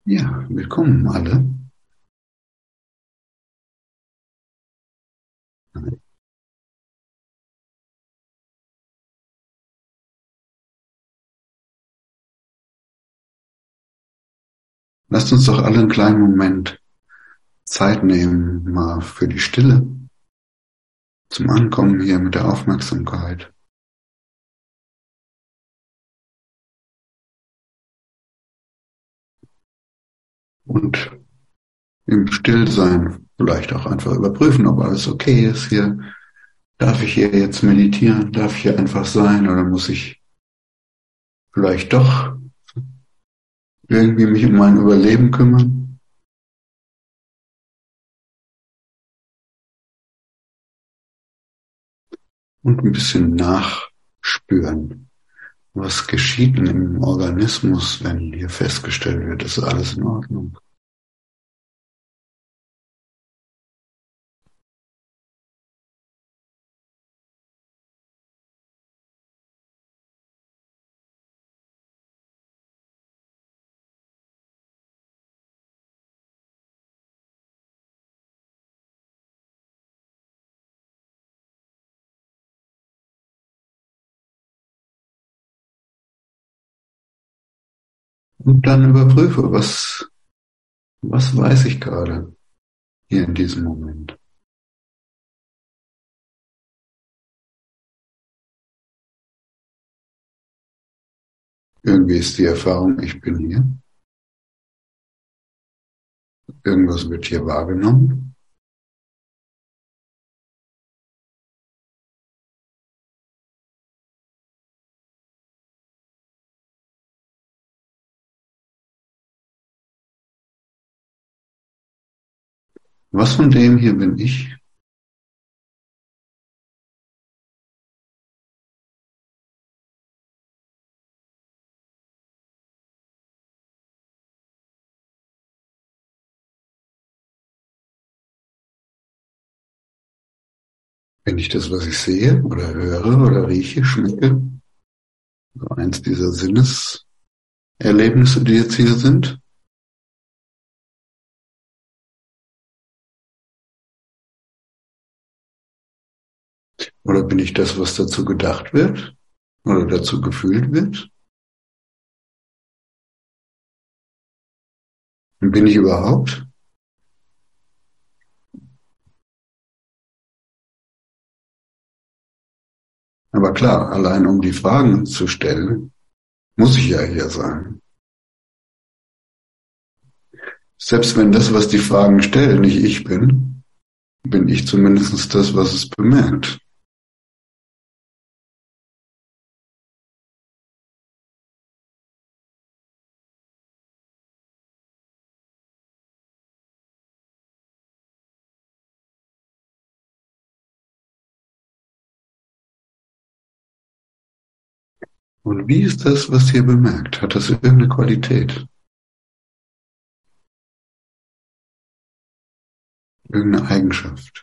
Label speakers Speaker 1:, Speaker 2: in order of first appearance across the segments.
Speaker 1: Ja, willkommen alle. Lasst uns doch alle einen kleinen Moment Zeit nehmen, mal für die Stille, zum Ankommen hier mit der Aufmerksamkeit. Und im Stillsein vielleicht auch einfach überprüfen, ob alles okay ist hier. Darf ich hier jetzt meditieren? Darf ich hier einfach sein? Oder muss ich vielleicht doch irgendwie mich um mein Überleben kümmern? Und ein bisschen nachspüren. Was geschieht denn im Organismus, wenn hier festgestellt wird, ist alles in Ordnung? Und dann überprüfe, was weiß ich gerade hier in diesem Moment. Irgendwie ist die Erfahrung, ich bin hier. Irgendwas wird hier wahrgenommen. Was von dem hier bin ich? Bin ich das, was ich sehe oder höre oder rieche, schmecke? So eins dieser Sinneserlebnisse, die jetzt hier sind? Oder bin ich das, was dazu gedacht wird oder dazu gefühlt wird? Und bin ich überhaupt? Aber klar, allein um die Fragen zu stellen, muss ich ja hier sein. Selbst wenn das, was die Fragen stellen, nicht ich bin, bin ich zumindest das, was es bemerkt. Und wie ist das, was hier bemerkt? Hat das irgendeine Qualität? Irgendeine Eigenschaft?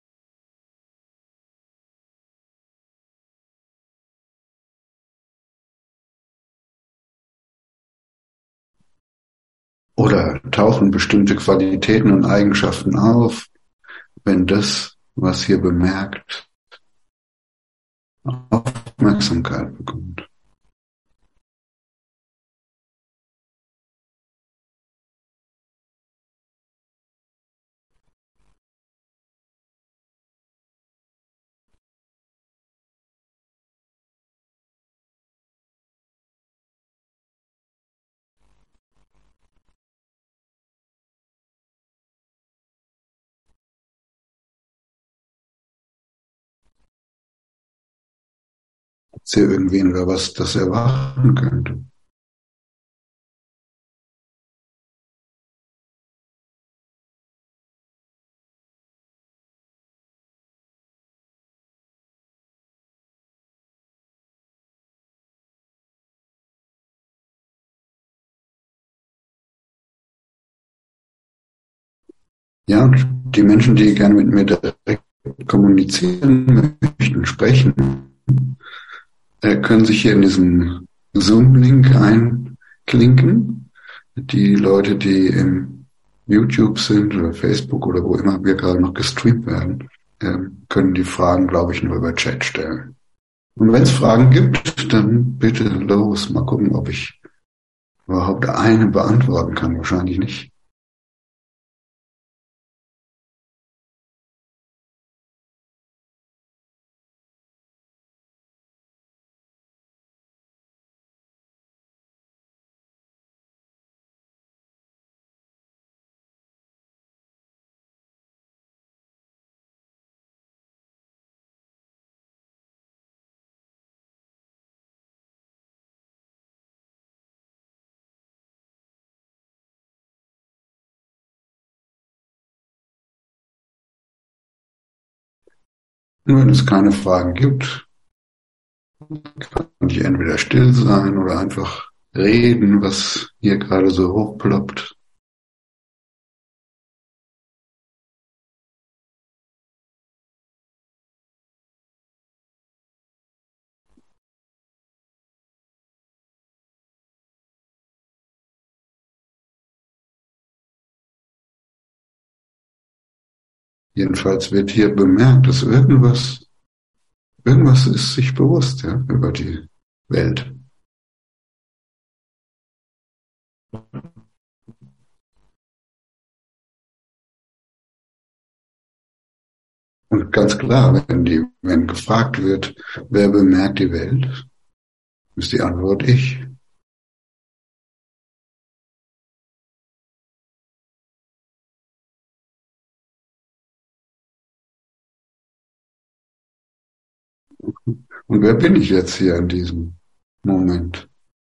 Speaker 1: Oder tauchen bestimmte Qualitäten und Eigenschaften auf, wenn das, was hier bemerkt, Aufmerksamkeit bekommt? Ist hier irgendwen oder was das erwarten könnte? Ja, und die Menschen, die gerne mit mir direkt kommunizieren möchten, sprechen, können sich hier in diesen Zoom-Link einklinken. die Leute, die im YouTube sind oder Facebook oder wo immer wir gerade noch gestreamt werden, können die Fragen, glaube ich, nur über Chat stellen. Und wenn es Fragen gibt, dann bitte los. Mal gucken, ob ich überhaupt eine beantworten kann. Wahrscheinlich nicht. Und wenn es keine Fragen gibt, kann ich entweder still sein oder einfach reden, was hier gerade so hochploppt. Jedenfalls wird hier bemerkt, dass irgendwas ist sich bewusst, ja, über die Welt. Und ganz klar, wenn gefragt wird, wer bemerkt die Welt, ist die Antwort ich. Und wer bin ich jetzt hier in diesem Moment?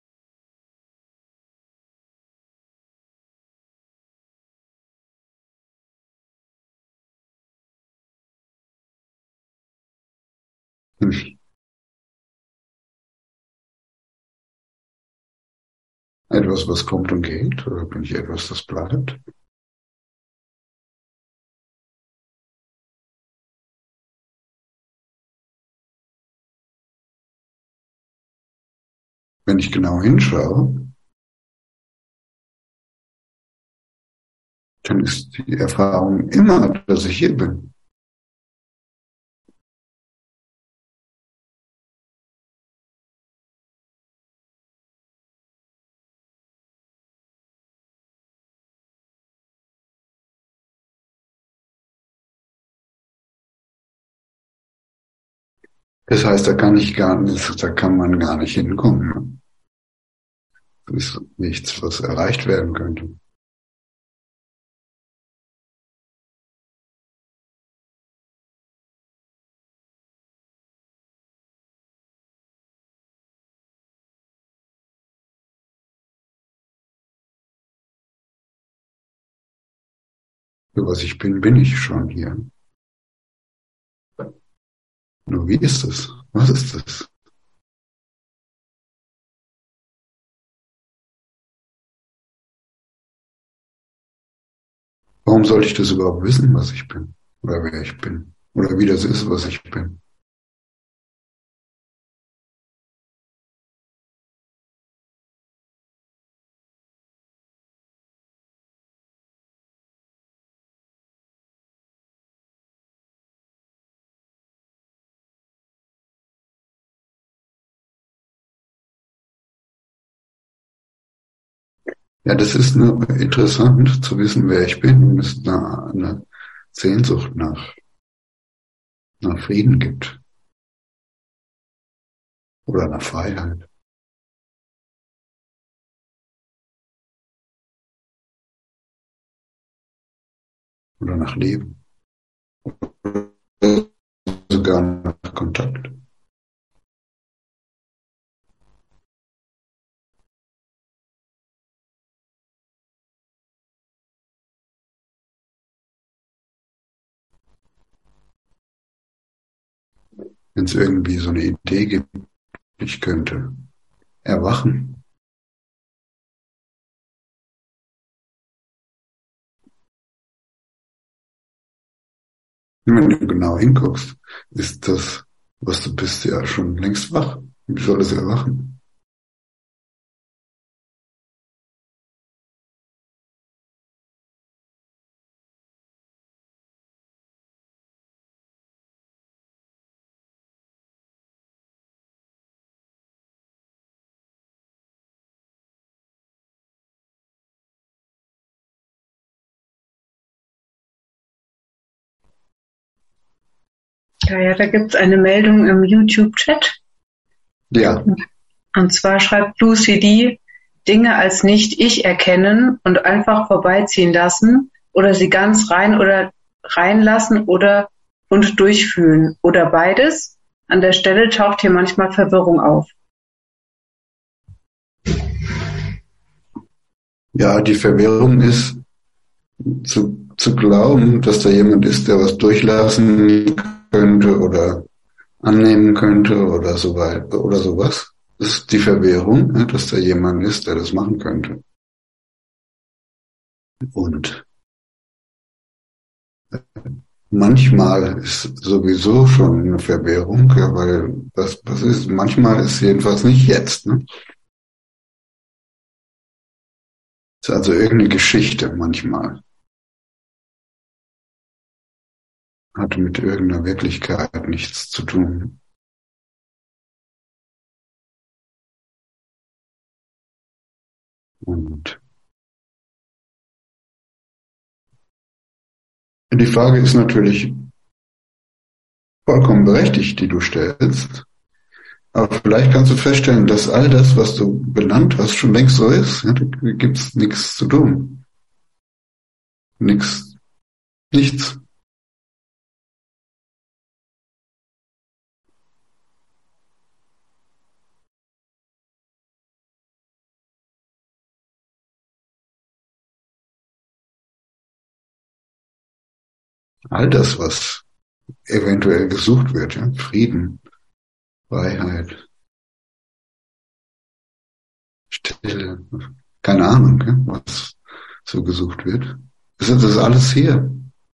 Speaker 1: Bin ich etwas, was kommt und geht, oder bin ich etwas, das bleibt? Wenn ich genau hinschaue, dann ist die Erfahrung immer, dass ich hier bin. Das heißt, da kann man gar nicht hinkommen. Das ist nichts, was erreicht werden könnte. Für was ich bin, bin ich schon hier. Nur wie ist es? Was ist es? Warum sollte ich das überhaupt wissen, was ich bin? Oder wer ich bin? Oder wie das ist, was ich bin? Ja, das ist nur interessant zu wissen, wer ich bin und es da eine Sehnsucht nach Frieden gibt oder nach Freiheit oder nach Leben oder sogar nach Kontakt. Wenn es irgendwie so eine Idee gibt, ich könnte erwachen. Wenn du genau hinguckst, ist das, was du bist, ja schon längst wach. Wie soll es erwachen?
Speaker 2: Ja, ja, da gibt's eine Meldung im YouTube-Chat.
Speaker 1: Ja,
Speaker 2: Und zwar schreibt Lucy D. Dinge als nicht ich erkennen und einfach vorbeiziehen lassen oder sie ganz rein oder reinlassen oder und durchfühlen oder beides. An der Stelle taucht hier manchmal Verwirrung auf.
Speaker 1: ja, die Verwirrung ist zu glauben, dass da jemand ist, der was durchlassen könnte oder annehmen könnte oder so weiter oder sowas. Das ist die Verwirrung, ne, dass da jemand ist, der das machen könnte. Und manchmal ist sowieso schon eine Verwirrung, ja, weil was ist, manchmal ist jedenfalls nicht jetzt, ne? Ist also irgendeine Geschichte manchmal. Hat mit irgendeiner Wirklichkeit nichts zu tun. Und die Frage ist natürlich vollkommen berechtigt, die du stellst. Aber vielleicht kannst du feststellen, dass all das, was du benannt hast, schon längst so ist. Ja, da gibt's nichts zu tun. Nichts, nichts. All das, was eventuell gesucht wird, ja, Frieden, Freiheit, Stille, keine Ahnung, ja, was so gesucht wird. Das ist alles hier.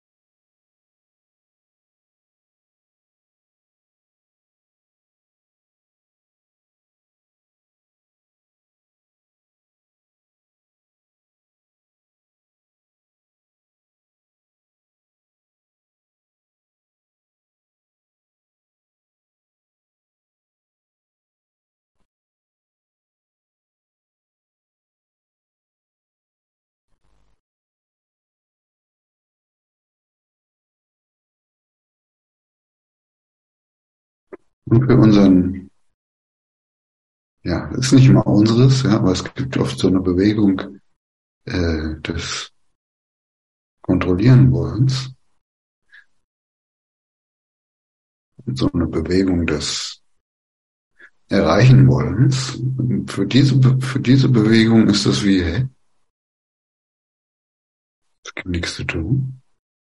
Speaker 1: Und für unseren, ja, ist nicht immer unseres, ja, aber es gibt oft so eine Bewegung des Kontrollieren wollens, so eine Bewegung des Erreichen wollens. Für diese Bewegung ist das wie, hey, es gibt nichts zu tun,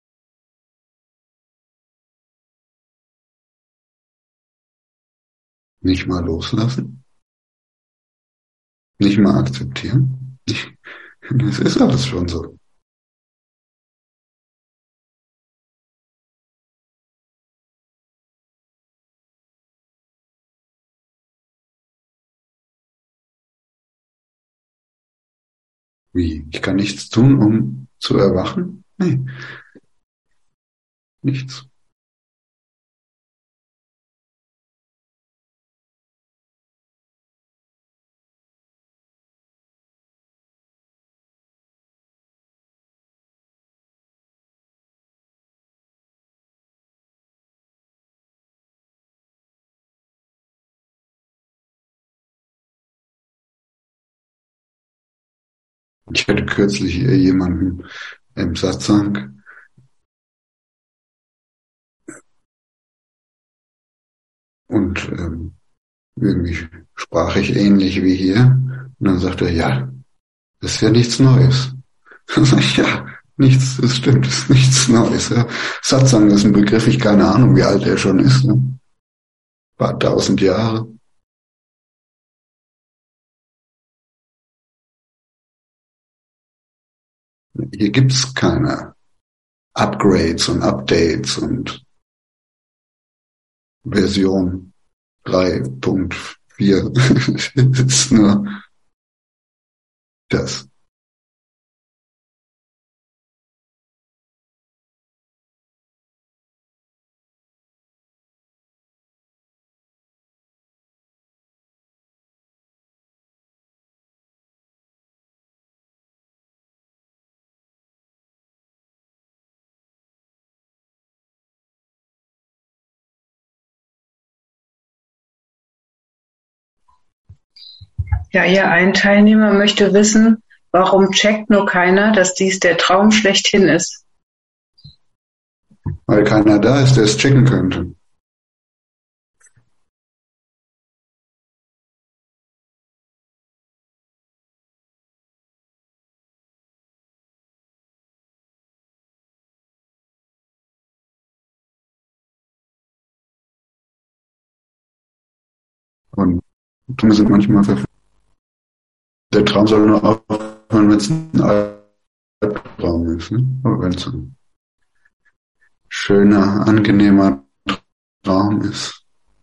Speaker 1: nicht mal loslassen, nicht mal akzeptieren. Es ist alles schon so. Wie? Ich kann nichts tun, um zu erwachen? Nee, nichts. Ich hatte kürzlich jemanden im Satsang und irgendwie sprach ich ähnlich wie hier. Und dann sagte er, ja, das ist ja nichts Neues. Dann sag ich, ja, nichts, das stimmt, das ist nichts Neues. Ja. Satsang ist ein Begriff, ich keine Ahnung, wie alt er schon ist. Ne? Ein paar tausend Jahre. Hier gibt's keine Upgrades und Updates und Version 3.4. Es ist nur das.
Speaker 2: Ja, ja, ein Teilnehmer möchte wissen, warum checkt nur keiner, dass dies der Traum schlechthin ist?
Speaker 1: Weil keiner da ist, der es checken könnte. Und Träume sind manchmal verfügbar. Der Traum soll nur aufhören, wenn es ein Albtraum ist, ne? Oder wenn es ein schöner, angenehmer Traum ist.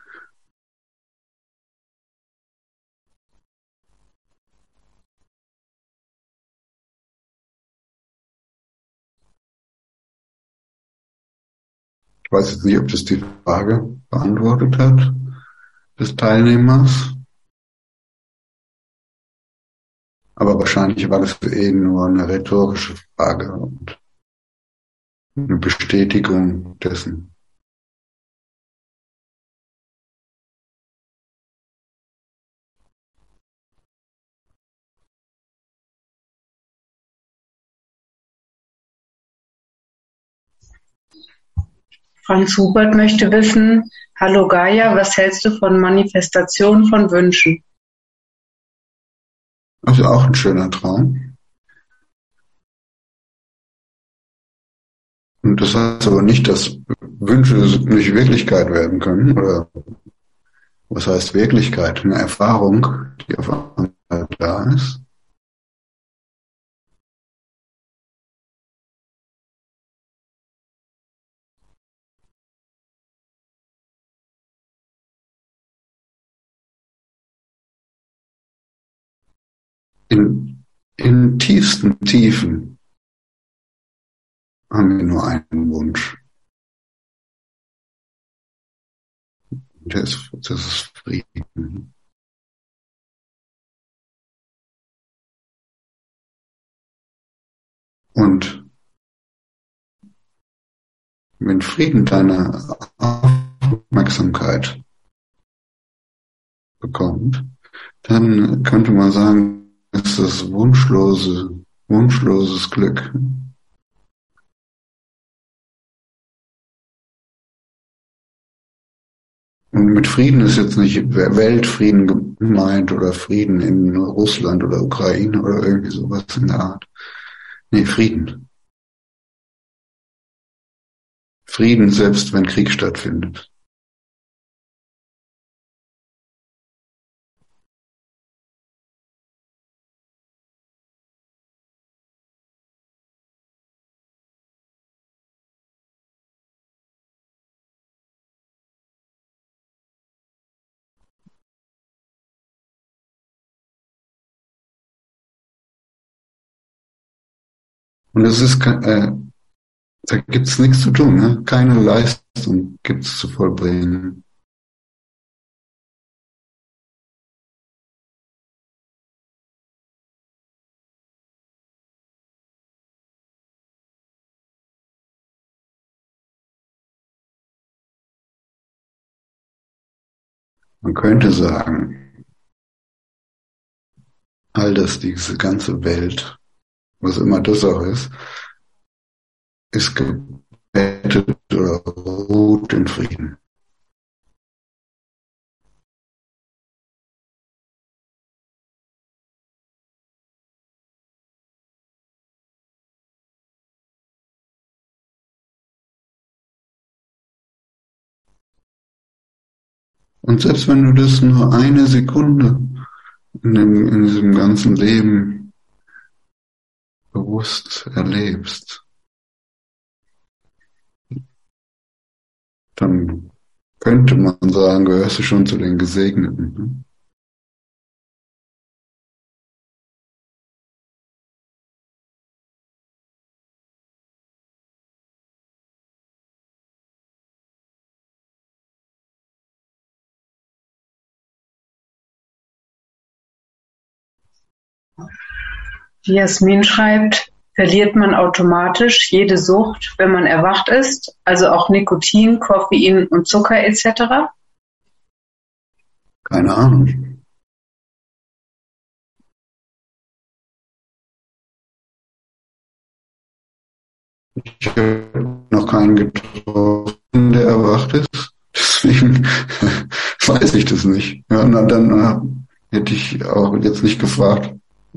Speaker 1: Ich weiß jetzt nicht, ob das die Frage beantwortet hat des Teilnehmers, aber wahrscheinlich war das nur eine rhetorische Frage und eine Bestätigung dessen.
Speaker 2: Franz Hubert möchte wissen, hallo Gaia, was hältst du von Manifestation von Wünschen?
Speaker 1: Das ist auch ein schöner Traum. Und das heißt aber nicht, dass Wünsche nicht Wirklichkeit werden können. Oder was heißt Wirklichkeit? Eine Erfahrung, die auf einmal da ist. In tiefsten Tiefen haben wir nur einen Wunsch. Das ist Frieden. Und wenn Frieden deine Aufmerksamkeit bekommt, dann könnte man sagen, ist das wunschloses Glück. Und mit Frieden ist jetzt nicht Weltfrieden gemeint oder Frieden in Russland oder Ukraine oder irgendwie sowas in der Art. Nee, Frieden. Frieden, selbst wenn Krieg stattfindet. Und es ist, da gibt's nichts zu tun, ne? Keine Leistung gibt's zu vollbringen. Man könnte sagen, all das, diese ganze Welt, was immer das auch ist gebettet oder ruht in Frieden. Und selbst wenn du das nur eine Sekunde in diesem ganzen Leben bewusst erlebst, dann könnte man sagen, gehörst du schon zu den Gesegneten. Ne?
Speaker 2: Die Jasmin schreibt, verliert man automatisch jede Sucht, wenn man erwacht ist, also auch Nikotin, Koffein und Zucker etc.?
Speaker 1: Keine Ahnung. Ich habe noch keinen getroffen, der erwacht ist. Deswegen weiß ich das nicht. Ja, na, dann hätte ich auch jetzt nicht gefragt.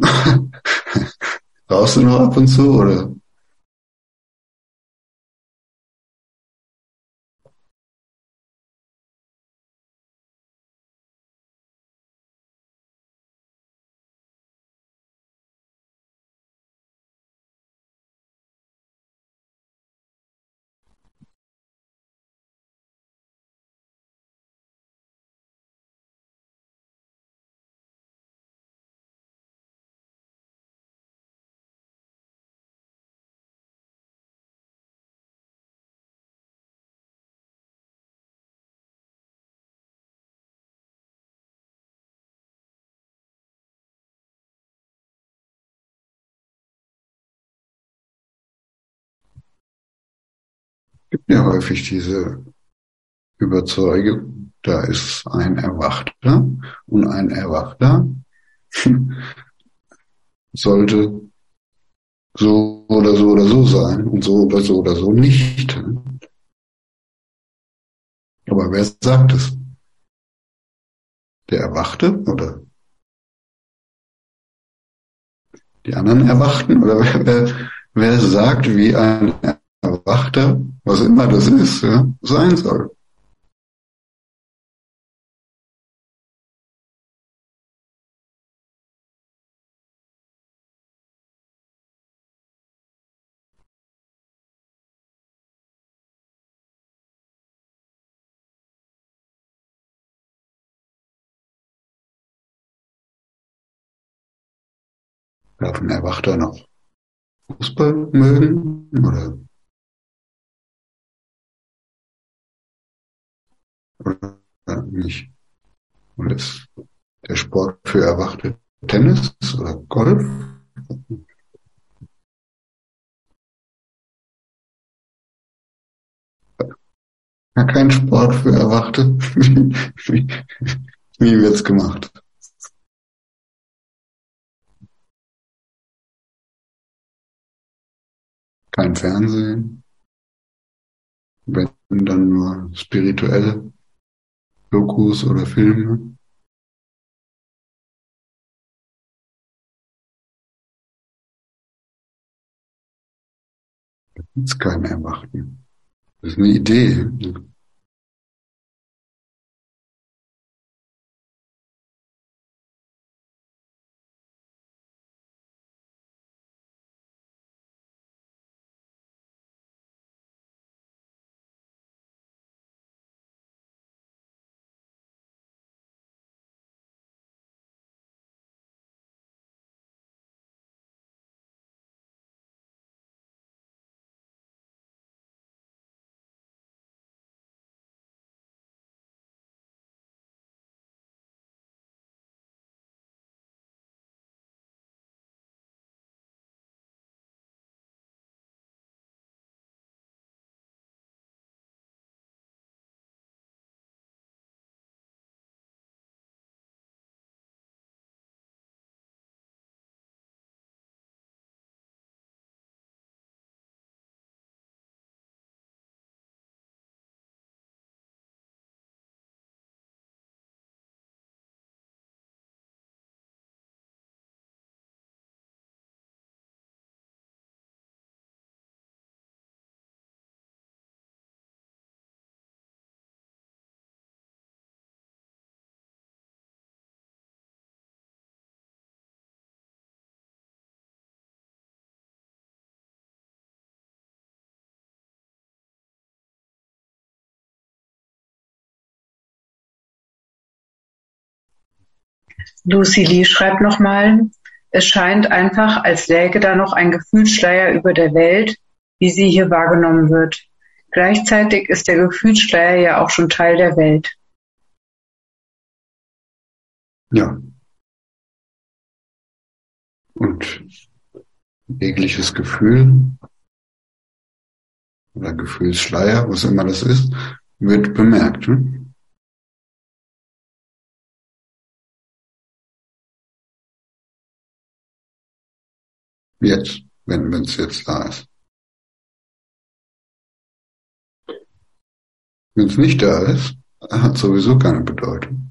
Speaker 1: Rauchst du noch ab und zu, oder? Gibt ja häufig diese Überzeugung, da ist ein Erwachter und ein Erwachter sollte so oder so oder so sein und so oder so oder so nicht. Aber wer sagt es? Der Erwachte oder die anderen Erwachten? Oder wer sagt, wie ein Erwachter, was immer das ist, ja, sein soll? Darf ein Erwachter noch Fußball mögen oder nicht? Oder ist der Sport für Erwachte Tennis oder Golf? Ja, kein Sport für Erwachte. Wie wird's gemacht? Kein Fernsehen, wenn dann nur spirituelle Dokus oder Filme. Ist kein Erwachten. Das ist eine Idee.
Speaker 2: Lucy Lee schreibt nochmal, es scheint einfach, als läge da noch ein Gefühlsschleier über der Welt, wie sie hier wahrgenommen wird. Gleichzeitig ist der Gefühlsschleier ja auch schon Teil der Welt.
Speaker 1: Ja. Und jegliches Gefühl oder Gefühlsschleier, was immer das ist, wird bemerkt. Ne? Jetzt, wenn es jetzt da ist. Wenn es nicht da ist, hat sowieso keine Bedeutung.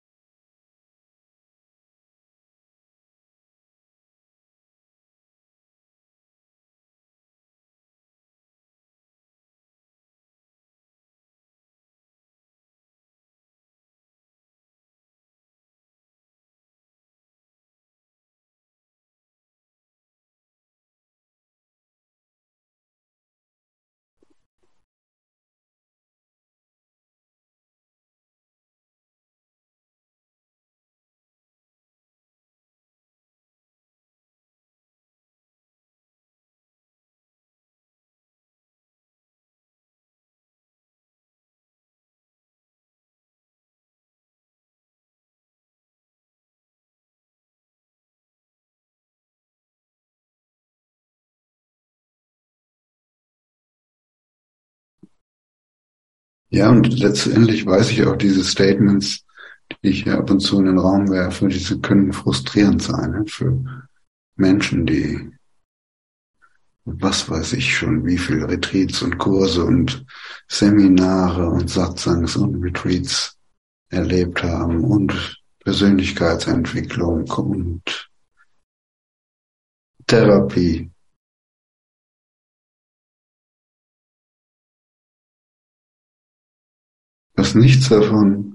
Speaker 1: Ja, und letztendlich weiß ich auch, diese Statements, die ich hier ab und zu in den Raum werfe, diese können frustrierend sein, ne? Für Menschen, die, was weiß ich schon, wie viele Retreats und Kurse und Seminare und Satsangs und Retreats erlebt haben und Persönlichkeitsentwicklung und Therapie. Dass nichts davon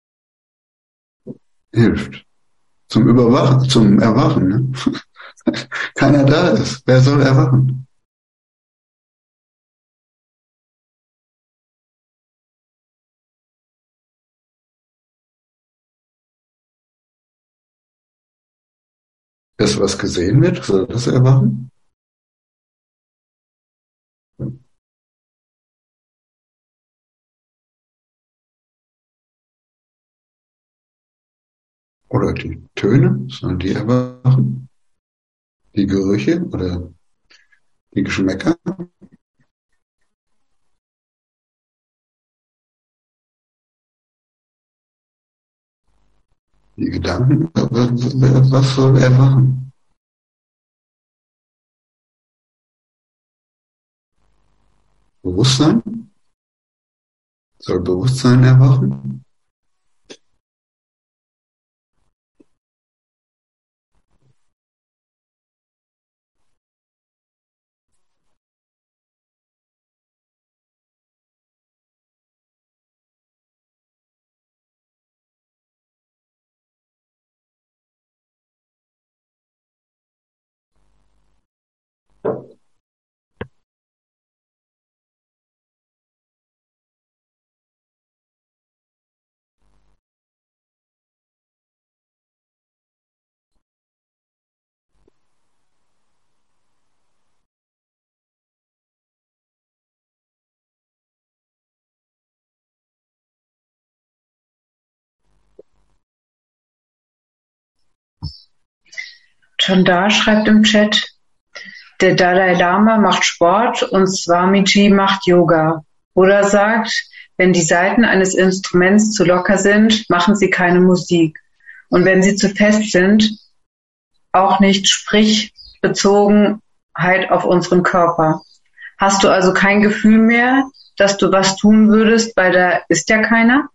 Speaker 1: hilft. Zum Erwachen, ne? Keiner da ist. Wer soll erwachen? Das, was gesehen wird, soll das erwachen? Oder die Töne, sollen die erwachen? Die Gerüche oder die Geschmäcker? Die Gedanken? Was soll erwachen? Bewusstsein? Soll Bewusstsein erwachen?
Speaker 2: Chandar schreibt im Chat, der Dalai Lama macht Sport und Swamiji macht Yoga. Oder sagt, wenn die Saiten eines Instruments zu locker sind, machen sie keine Musik. Und wenn sie zu fest sind, auch nicht, sprich Bezogenheit auf unseren Körper. Hast du also kein Gefühl mehr, dass du was tun würdest, weil da ist ja keiner?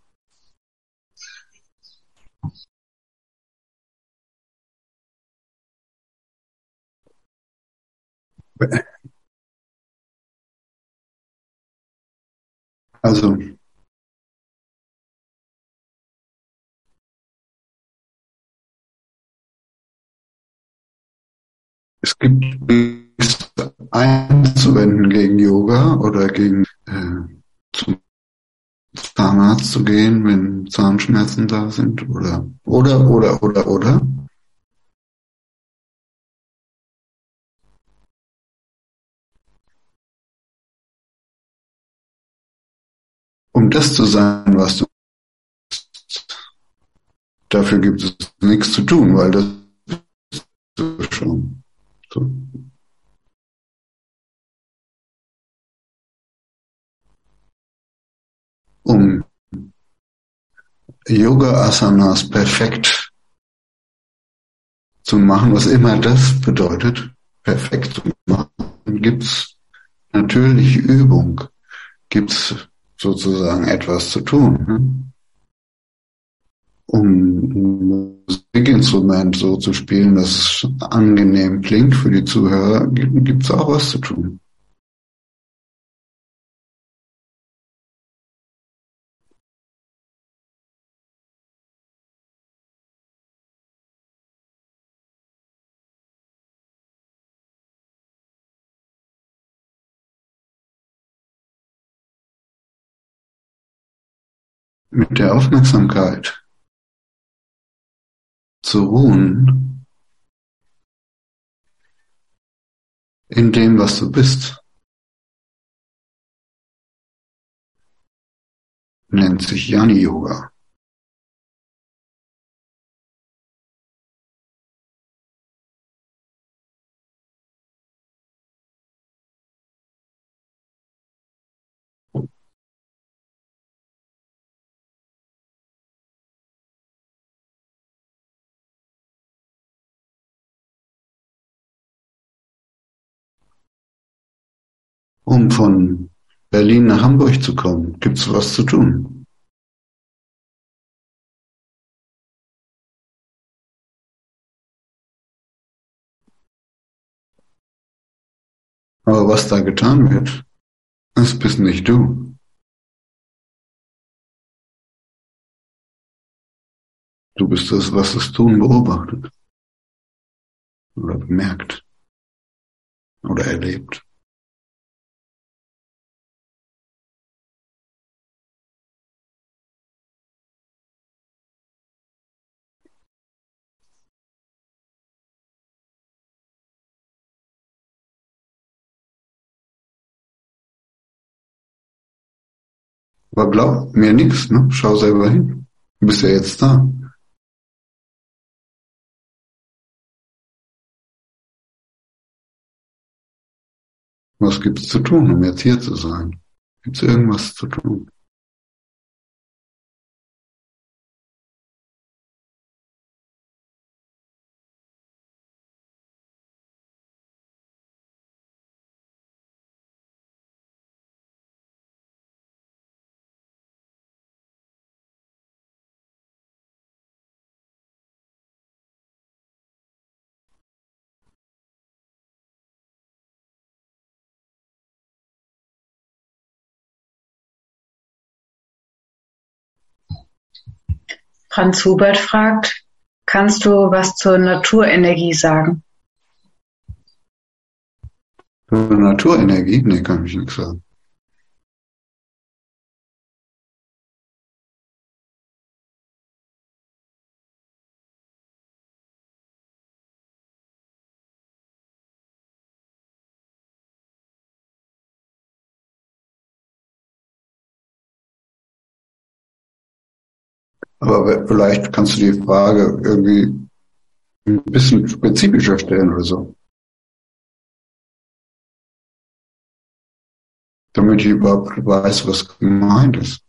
Speaker 2: Also, es gibt nichts einzuwenden gegen Yoga oder gegen zum Zahnarzt zu gehen, wenn Zahnschmerzen da sind oder. Um das zu sein, was du bist, dafür gibt es nichts zu tun, weil das ist schon so. Um Yoga-Asanas perfekt zu machen, was immer das bedeutet, perfekt zu machen, gibt's natürlich Übung, gibt's
Speaker 1: sozusagen etwas zu tun. Ne? Um ein Musikinstrument so zu spielen, dass es angenehm klingt für die Zuhörer, gibt es auch was zu tun. Mit der Aufmerksamkeit zu ruhen in dem, was du bist, nennt sich Yani Yoga. Um von Berlin nach Hamburg zu kommen, gibt's was zu tun. Aber was da getan wird, das bist nicht du. Du bist das, was das Tun beobachtet oder bemerkt oder erlebt. Aber glaub mir nichts, ne? Schau selber hin. Du bist ja jetzt da. Was gibt's zu tun, um jetzt hier zu sein? Gibt's irgendwas zu tun?
Speaker 2: Franz Hubert fragt, kannst du was zur Naturenergie sagen?
Speaker 1: Für Naturenergie? Nee, kann ich nichts sagen. Aber vielleicht kannst du die Frage irgendwie ein bisschen spezifischer stellen oder so, damit ich überhaupt weiß, was gemeint ist.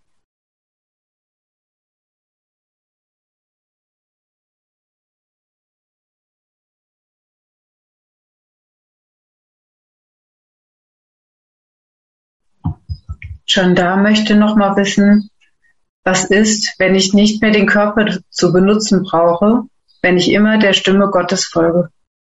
Speaker 2: John Da möchte noch mal wissen, was ist, wenn ich nicht mehr den Körper zu benutzen brauche, wenn ich immer der Stimme Gottes folge?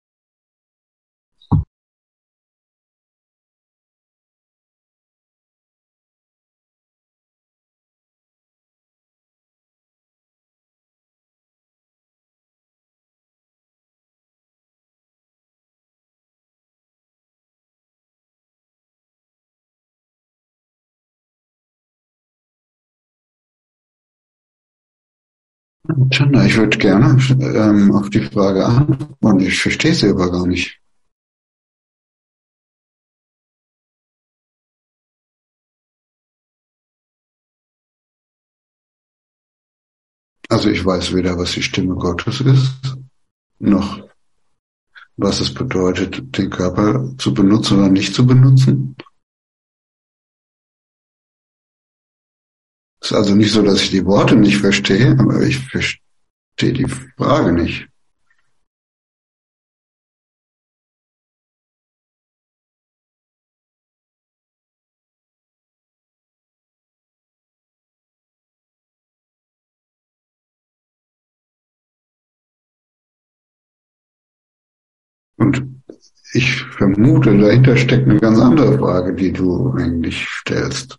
Speaker 1: Chanda, ich würde gerne auf die Frage antworten. Ich verstehe sie aber gar nicht. Also ich weiß weder, was die Stimme Gottes ist, noch was es bedeutet, den Körper zu benutzen oder nicht zu benutzen. Es ist also nicht so, dass ich die Worte nicht verstehe, aber ich verstehe die Frage nicht. Und ich vermute, dahinter steckt eine ganz andere Frage, die du eigentlich stellst.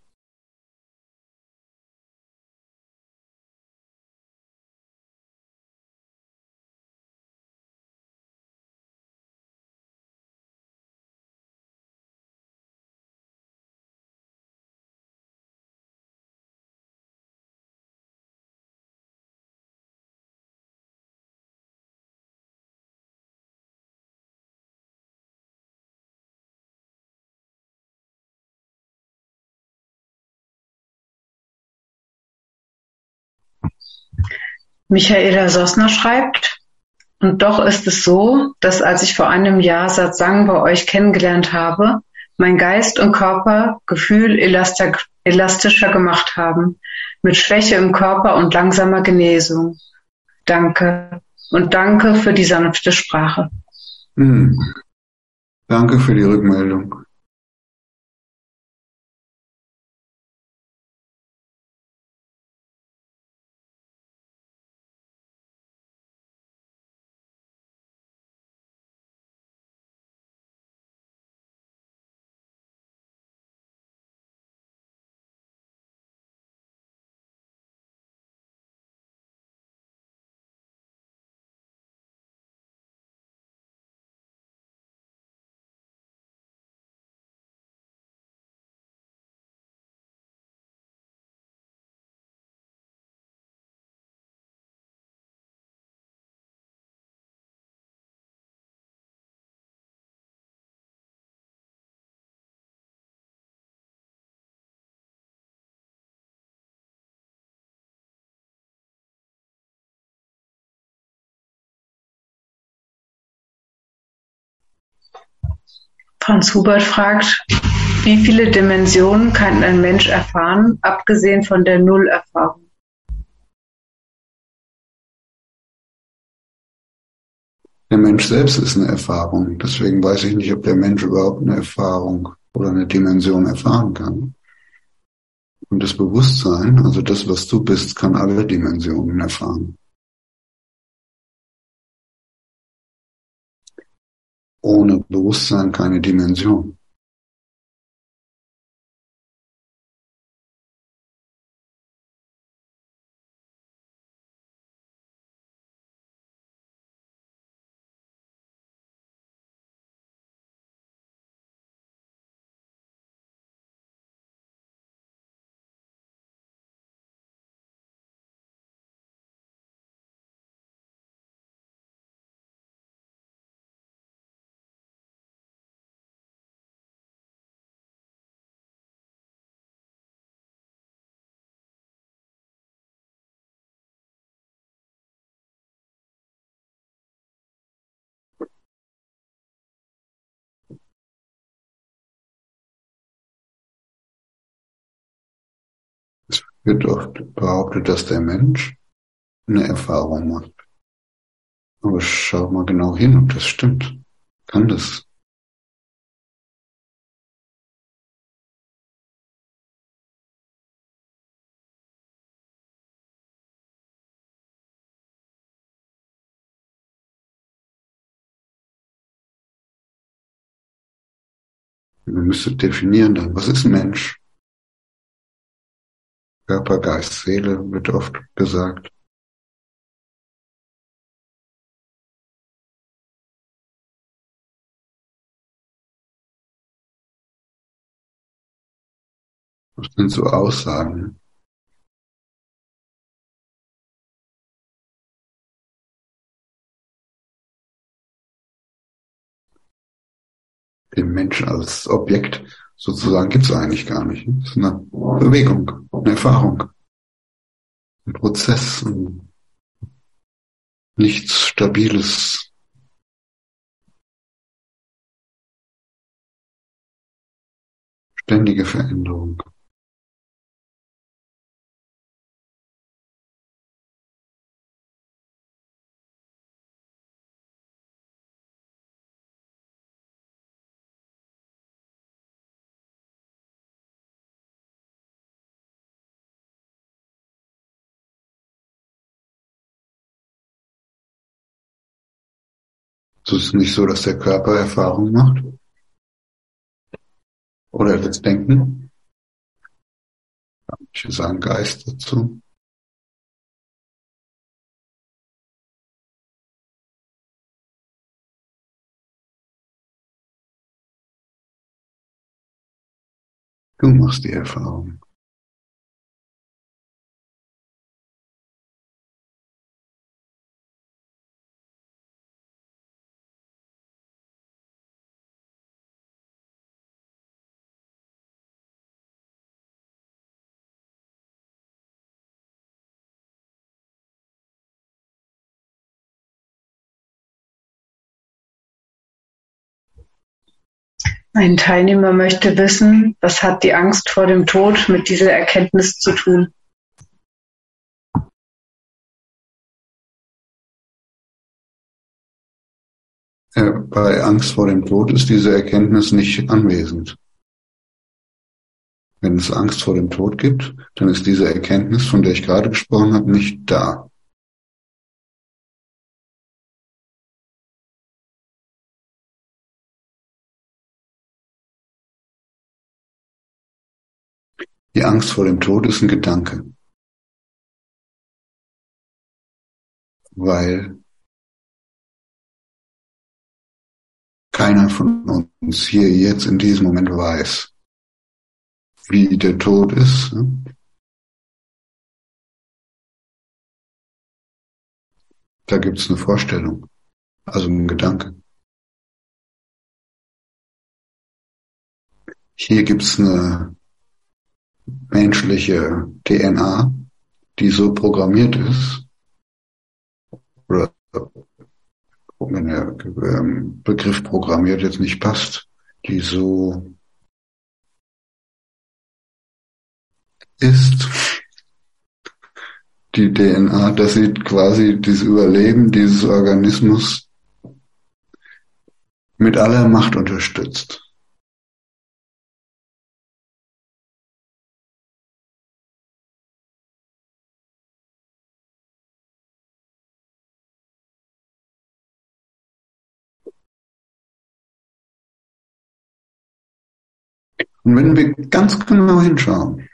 Speaker 2: Michaela Sossner schreibt, und doch ist es so, dass als ich vor einem Jahr Satsang bei euch kennengelernt habe, mein Geist und Körper Gefühl elastischer gemacht haben, mit Schwäche im Körper und langsamer Genesung. Danke. Und danke für die sanfte Sprache.
Speaker 1: Danke für die Rückmeldung.
Speaker 2: Franz Hubert fragt, wie viele Dimensionen kann ein Mensch erfahren, abgesehen von der Nullerfahrung?
Speaker 1: Der Mensch selbst ist eine Erfahrung. Deswegen weiß ich nicht, ob der Mensch überhaupt eine Erfahrung oder eine Dimension erfahren kann. Und das Bewusstsein, also das, was du bist, kann alle Dimensionen erfahren. Ohne Bewusstsein keine Dimension. Es wird oft behauptet, dass der Mensch eine Erfahrung macht. Aber schau mal genau hin, ob das stimmt. Kann das? Man müsste definieren dann, was ist ein Mensch? Körper, Geist, Seele wird oft gesagt. Das sind so Aussagen. Den Menschen als Objekt sozusagen gibt es eigentlich gar nicht. Das ist eine Bewegung, eine Erfahrung, ein Prozess, nichts Stabiles. Ständige Veränderung. Es ist nicht so, dass der Körper Erfahrung macht oder das Denken. Ich sagen Geist dazu. Du machst die Erfahrung.
Speaker 2: Ein Teilnehmer möchte wissen, was hat die Angst vor dem Tod mit dieser Erkenntnis zu tun?
Speaker 1: Bei Angst vor dem Tod ist diese Erkenntnis nicht anwesend. Wenn es Angst vor dem Tod gibt, dann ist diese Erkenntnis, von der ich gerade gesprochen habe, nicht da. Die Angst vor dem Tod ist ein Gedanke, weil keiner von uns hier jetzt in diesem Moment weiß, wie der Tod ist. Da gibt es eine Vorstellung, also ein Gedanke. Hier gibt es eine menschliche DNA, die so programmiert ist, oder wenn der Begriff programmiert jetzt nicht passt, die so ist, die DNA, dass sie quasi das Überleben dieses Organismus mit aller Macht unterstützt. Und wenn wir ganz genau hinschauen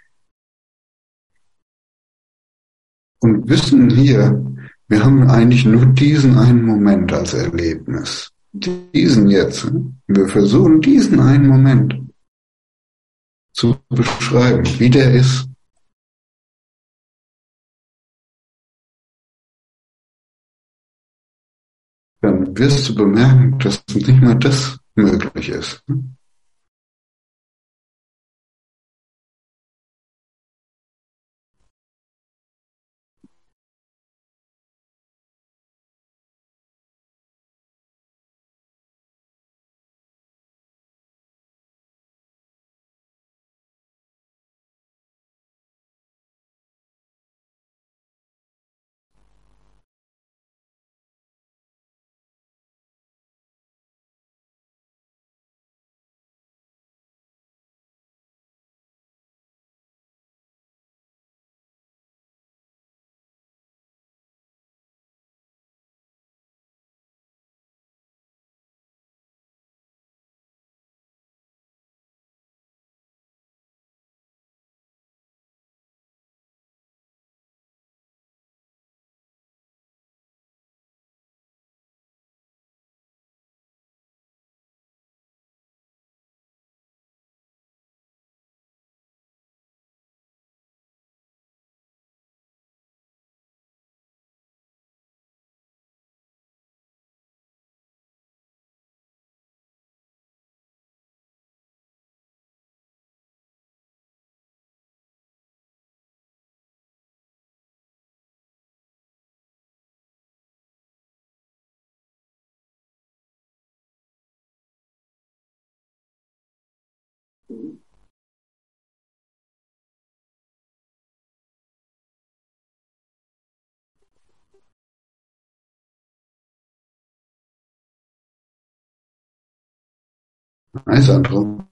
Speaker 1: und wissen hier, wir haben eigentlich nur diesen einen Moment als Erlebnis, diesen jetzt, wir versuchen diesen einen Moment zu beschreiben, wie der ist. Dann wirst du bemerken, dass nicht mal das möglich ist. Hi Sandro.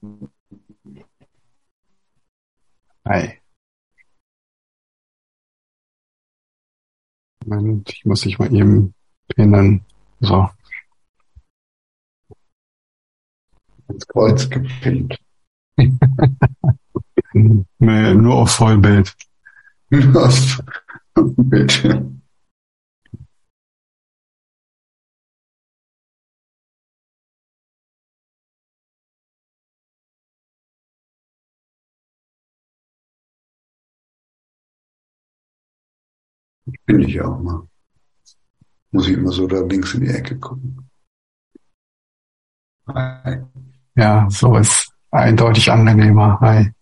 Speaker 3: Hi. Moment, ich muss dich mal eben pinnen. So.
Speaker 1: ins Kreuz gepinnt.
Speaker 3: Nee, nur auf Vollbild.
Speaker 1: Du hast ein Bildschirm. Bin ich auch mal. Muss ich immer so da links in die Ecke gucken. Hi.
Speaker 3: Ja, so ist eindeutig angenehmer. Hi.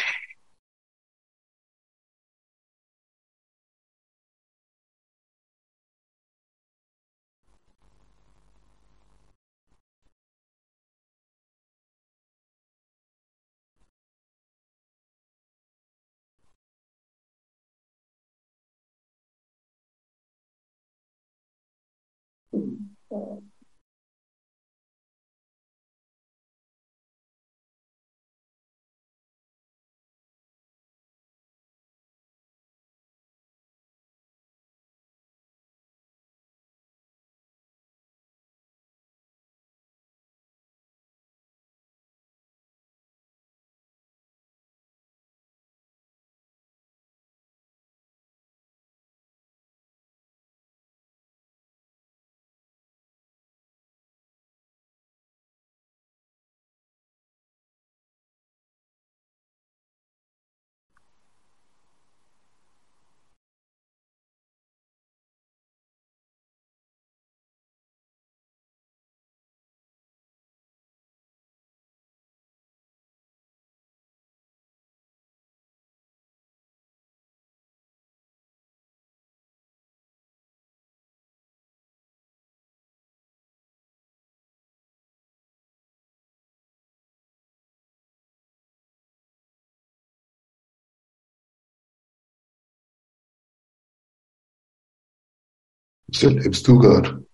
Speaker 1: Was erlebst du gerade?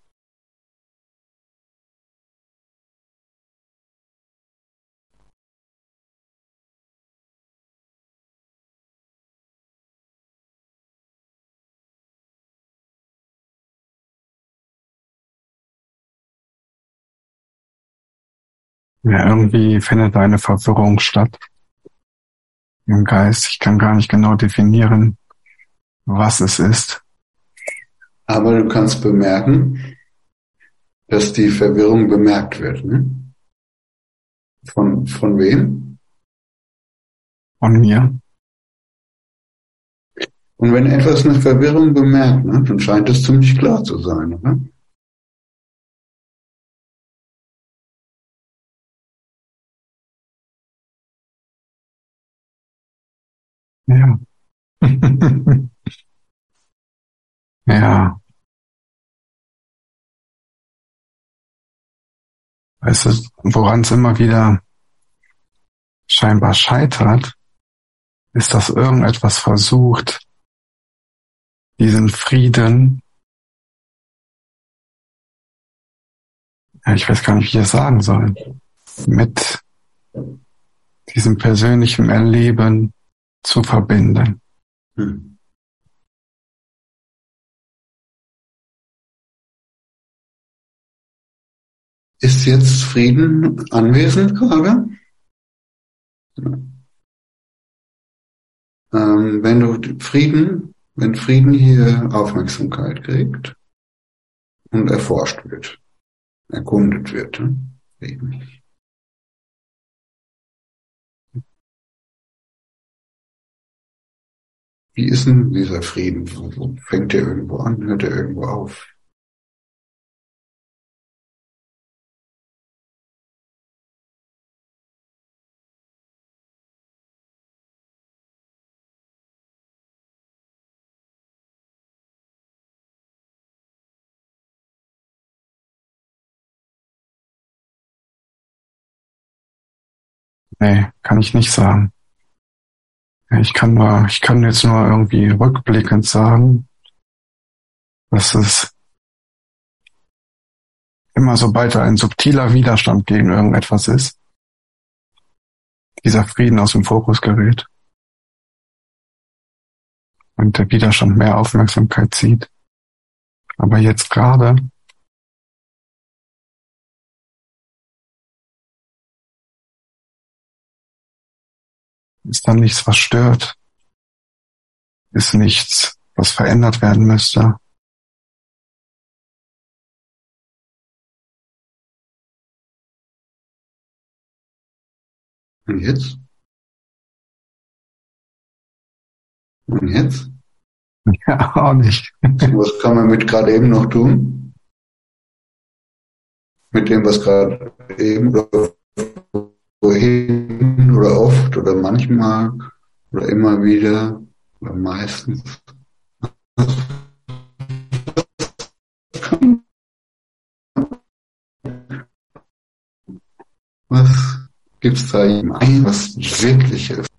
Speaker 3: Ja, irgendwie findet eine Verwirrung statt im Geist. Ich kann gar nicht genau definieren, was es ist.
Speaker 1: Aber du kannst bemerken, dass die Verwirrung bemerkt wird. Ne? Von wem?
Speaker 3: Von mir.
Speaker 1: Und wenn etwas eine Verwirrung bemerkt, ne, dann scheint es ziemlich klar zu sein, oder?
Speaker 3: Ja. Ja. Weißt du, woran es immer wieder scheinbar scheitert, ist, dass irgendetwas versucht, diesen Frieden, ja, ich weiß gar nicht, wie ich das sagen soll, mit diesem persönlichen Erleben zu verbinden.
Speaker 1: Hm. Ist jetzt Frieden anwesend gerade? Wenn Frieden hier Aufmerksamkeit kriegt und erforscht wird, erkundet wird, ne? Frieden. Wie ist denn dieser Frieden? Fängt er irgendwo an? Hört er irgendwo auf?
Speaker 3: Nee, kann ich nicht sagen. Ich kann jetzt nur irgendwie rückblickend sagen, dass es immer, sobald da ein subtiler Widerstand gegen irgendetwas ist, dieser Frieden aus dem Fokus gerät und der Widerstand mehr Aufmerksamkeit zieht. Aber jetzt gerade Ist dann nichts, was stört? Ist nichts, was verändert werden müsste?
Speaker 1: Und jetzt? Und jetzt?
Speaker 3: Ja, auch nicht.
Speaker 1: Was kann man mit gerade eben noch tun? Mit dem, was gerade eben oder vorhin oder oft oder manchmal oder immer wieder oder meistens. Was gibt's da ein, was wirklich ist?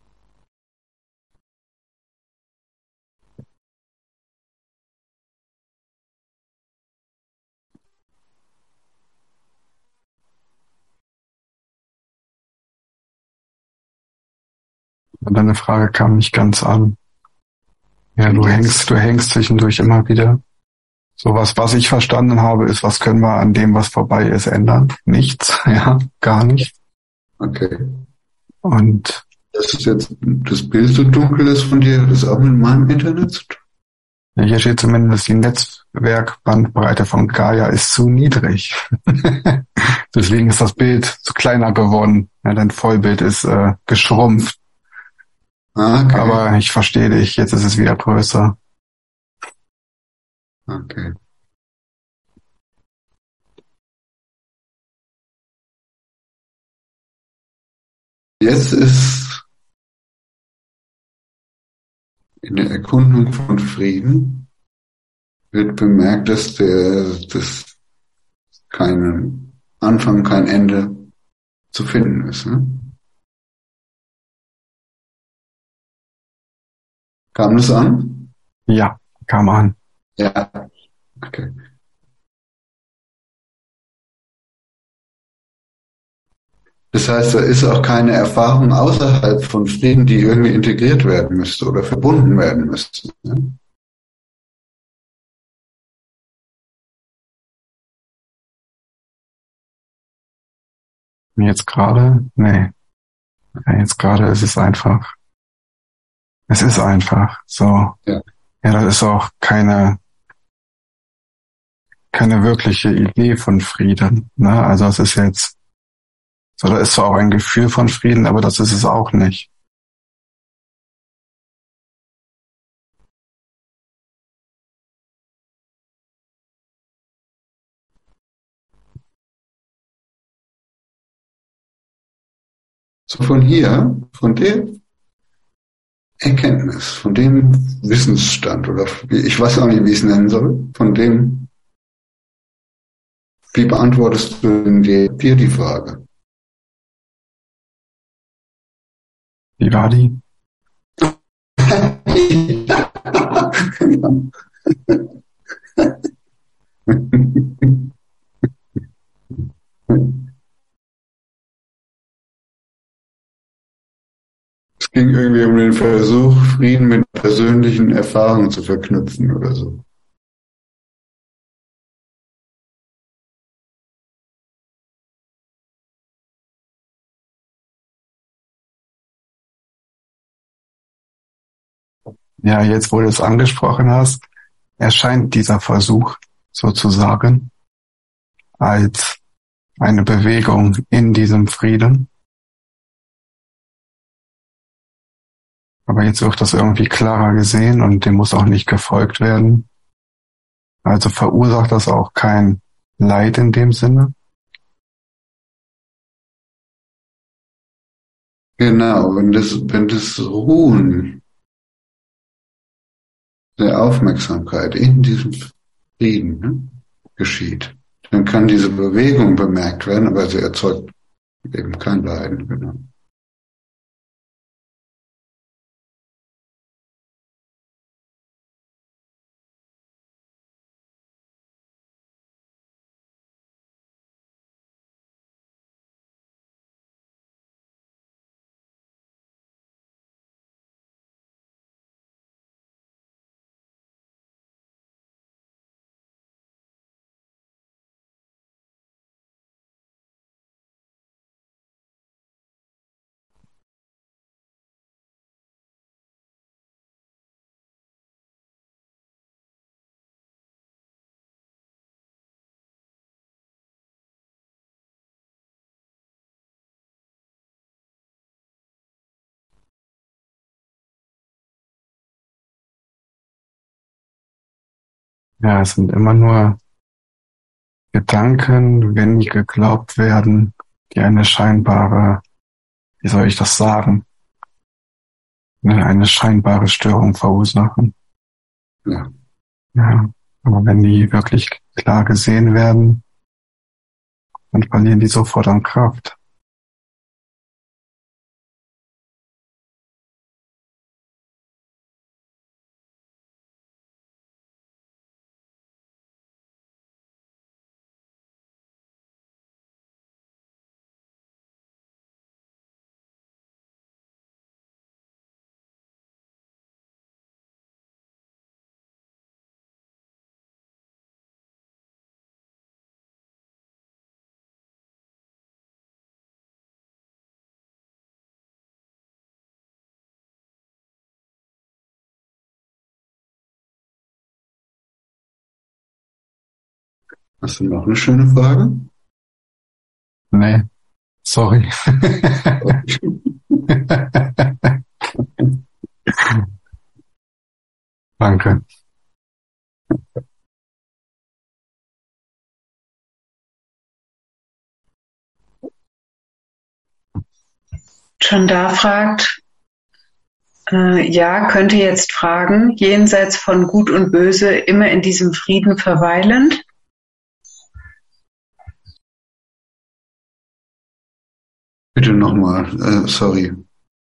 Speaker 3: Deine Frage kam nicht ganz an. Ja, du hängst zwischendurch immer wieder. So was ich verstanden habe, ist, was können wir an dem, was vorbei ist, ändern? Nichts, ja, gar nicht.
Speaker 1: Okay.
Speaker 3: Und
Speaker 1: Das ist jetzt das Bild so dunkel ist von dir, das auch mit meinem Internet zu tun.
Speaker 3: ja, hier steht zumindest, die Netzwerkbandbreite von Gaia ist zu niedrig. Deswegen ist das Bild zu kleiner geworden. Ja, dein Vollbild ist geschrumpft.
Speaker 1: Ah, okay.
Speaker 3: Aber ich verstehe dich, jetzt ist es wieder größer.
Speaker 1: Okay. Jetzt ist in der Erkundung von Frieden wird bemerkt, dass das keinen Anfang, kein Ende zu finden ist. Ne? Kam das an?
Speaker 3: Ja, kam an.
Speaker 1: Ja. Okay. Das heißt, da ist auch keine Erfahrung außerhalb von Frieden, die irgendwie integriert werden müsste oder verbunden werden müsste. Ne?
Speaker 3: Jetzt gerade? Nee. Ja, jetzt gerade ist es einfach. Es ist einfach so.
Speaker 1: Ja.
Speaker 3: Ja, das ist auch keine wirkliche Idee von Frieden. Ne? Also es ist jetzt, so, da ist zwar auch ein Gefühl von Frieden, aber das ist es auch nicht.
Speaker 1: So von hier, von der Erkenntnis, von dem Wissensstand oder ich weiß auch nicht, wie ich es nennen soll, von dem, wie beantwortest du denn dir die Frage?
Speaker 3: Wie war die?
Speaker 1: Es ging irgendwie um den Versuch, Frieden mit persönlichen Erfahrungen zu verknüpfen oder so.
Speaker 3: Ja, jetzt, wo du es angesprochen hast, erscheint dieser Versuch sozusagen als eine Bewegung in diesem Frieden. Aber jetzt wird das irgendwie klarer gesehen und dem muss auch nicht gefolgt werden. Also verursacht das auch kein Leid in dem Sinne.
Speaker 1: Genau, wenn das Ruhen der Aufmerksamkeit in diesem Frieden, ne, geschieht, dann kann diese Bewegung bemerkt werden, aber sie erzeugt eben kein Leiden. Genau.
Speaker 3: Ja, es sind immer nur Gedanken, wenn die geglaubt werden, die eine scheinbare, wie soll ich das sagen, eine scheinbare Störung verursachen.
Speaker 1: Ja.
Speaker 3: Ja, aber wenn die wirklich klar gesehen werden, dann verlieren die sofort an Kraft.
Speaker 1: Hast du noch eine schöne Frage?
Speaker 3: Nee, sorry. Danke.
Speaker 2: Chandar fragt, ja, könnte jetzt fragen, jenseits von Gut und Böse immer in diesem Frieden verweilend?
Speaker 1: Bitte nochmal, sorry.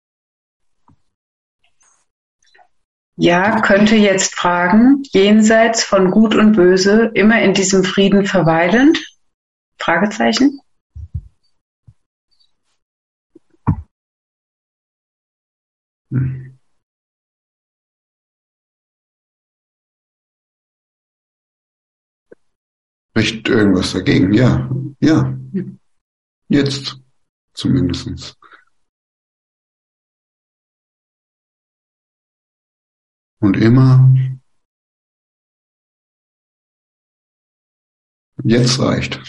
Speaker 2: Ja, könnte jetzt fragen, jenseits von Gut und Böse immer in diesem Frieden verweilend? Fragezeichen.
Speaker 1: Spricht irgendwas dagegen? Ja, ja. Jetzt zumindest. Und immer. Jetzt reicht.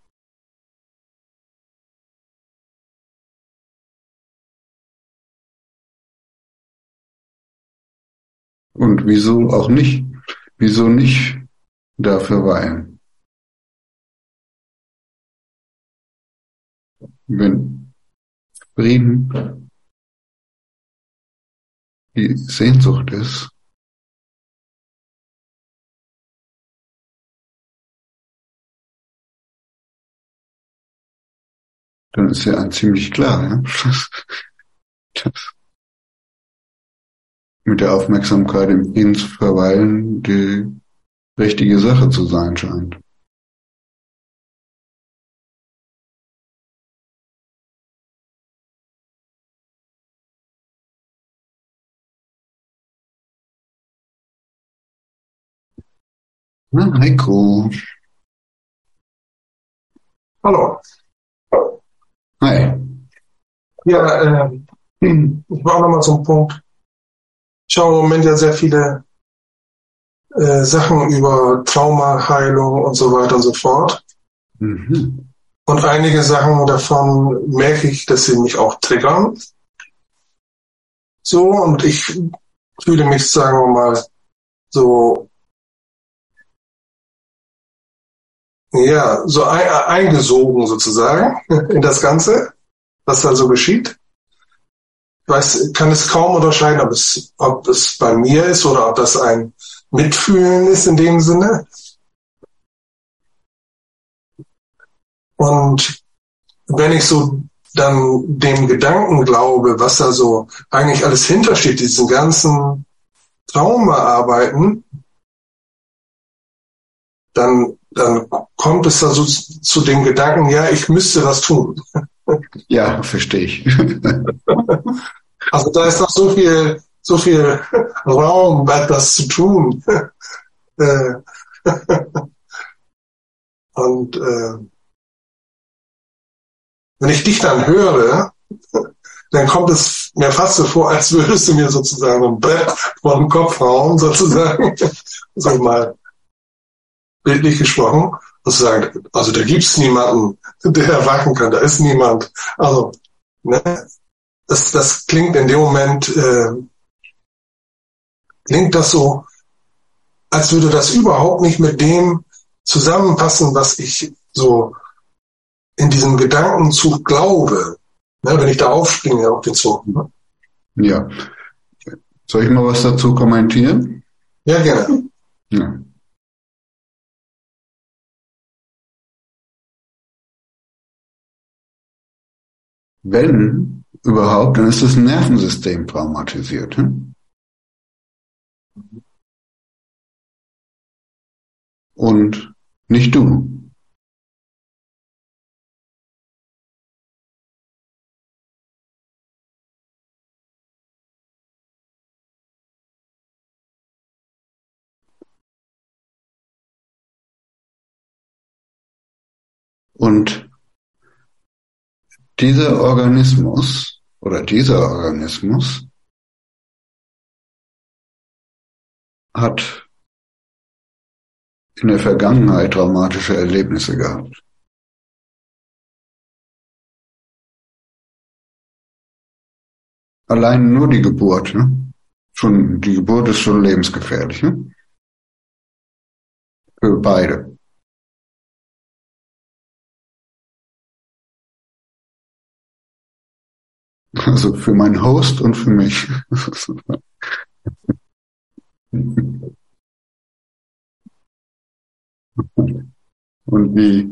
Speaker 1: Und wieso auch nicht? Wieso nicht dafür weilen? Wenn Frieden die Sehnsucht ist, dann ist ja ziemlich klar, ja? Das mit der Aufmerksamkeit im Frieden zu verweilen die richtige Sache zu sein scheint. Heiko.
Speaker 4: Hallo.
Speaker 1: Hi.
Speaker 4: Ja, ich war auch nochmal zum Punkt. Ich schaue im Moment ja sehr viele Sachen über Traumaheilung und so weiter und so fort.
Speaker 1: Mhm.
Speaker 4: Und einige Sachen davon merke ich, dass sie mich auch triggern. So, und ich fühle mich, sagen wir mal, so, ja, so eingesogen sozusagen in das Ganze, was da so geschieht. Ich weiß, kann es kaum unterscheiden, ob es bei mir ist oder ob das ein Mitfühlen ist in dem Sinne. Und wenn ich so dann dem Gedanken glaube, was da so eigentlich alles hintersteht, diesen ganzen Traumaarbeiten, dann kommt es da so zu dem Gedanken, ja, ich müsste das tun.
Speaker 1: Ja, verstehe ich.
Speaker 4: Also da ist noch so viel Raum, das zu tun. Und wenn ich dich dann höre, dann kommt es mir fast so vor, als würdest du mir sozusagen ein Brett vor den Kopf hauen, sozusagen, so mal bildlich gesprochen, und sagen, also da gibt's niemanden, der erwachen kann, da ist niemand. Also, ne, das klingt in dem Moment, klingt das so, als würde das überhaupt nicht mit dem zusammenpassen, was ich so in diesem Gedankenzug glaube, ne, wenn ich da aufspringe auf den Zug. Ne?
Speaker 1: Ja. Soll ich mal was dazu kommentieren?
Speaker 4: Ja, gerne.
Speaker 1: Ja. Wenn überhaupt, dann ist das Nervensystem traumatisiert. Hm? Und nicht du. Und dieser Organismus hat in der Vergangenheit traumatische Erlebnisse gehabt. Allein nur die Geburt, ne? Die Geburt ist schon lebensgefährlich, ne? Für beide. Also für meinen Host und für mich. Und die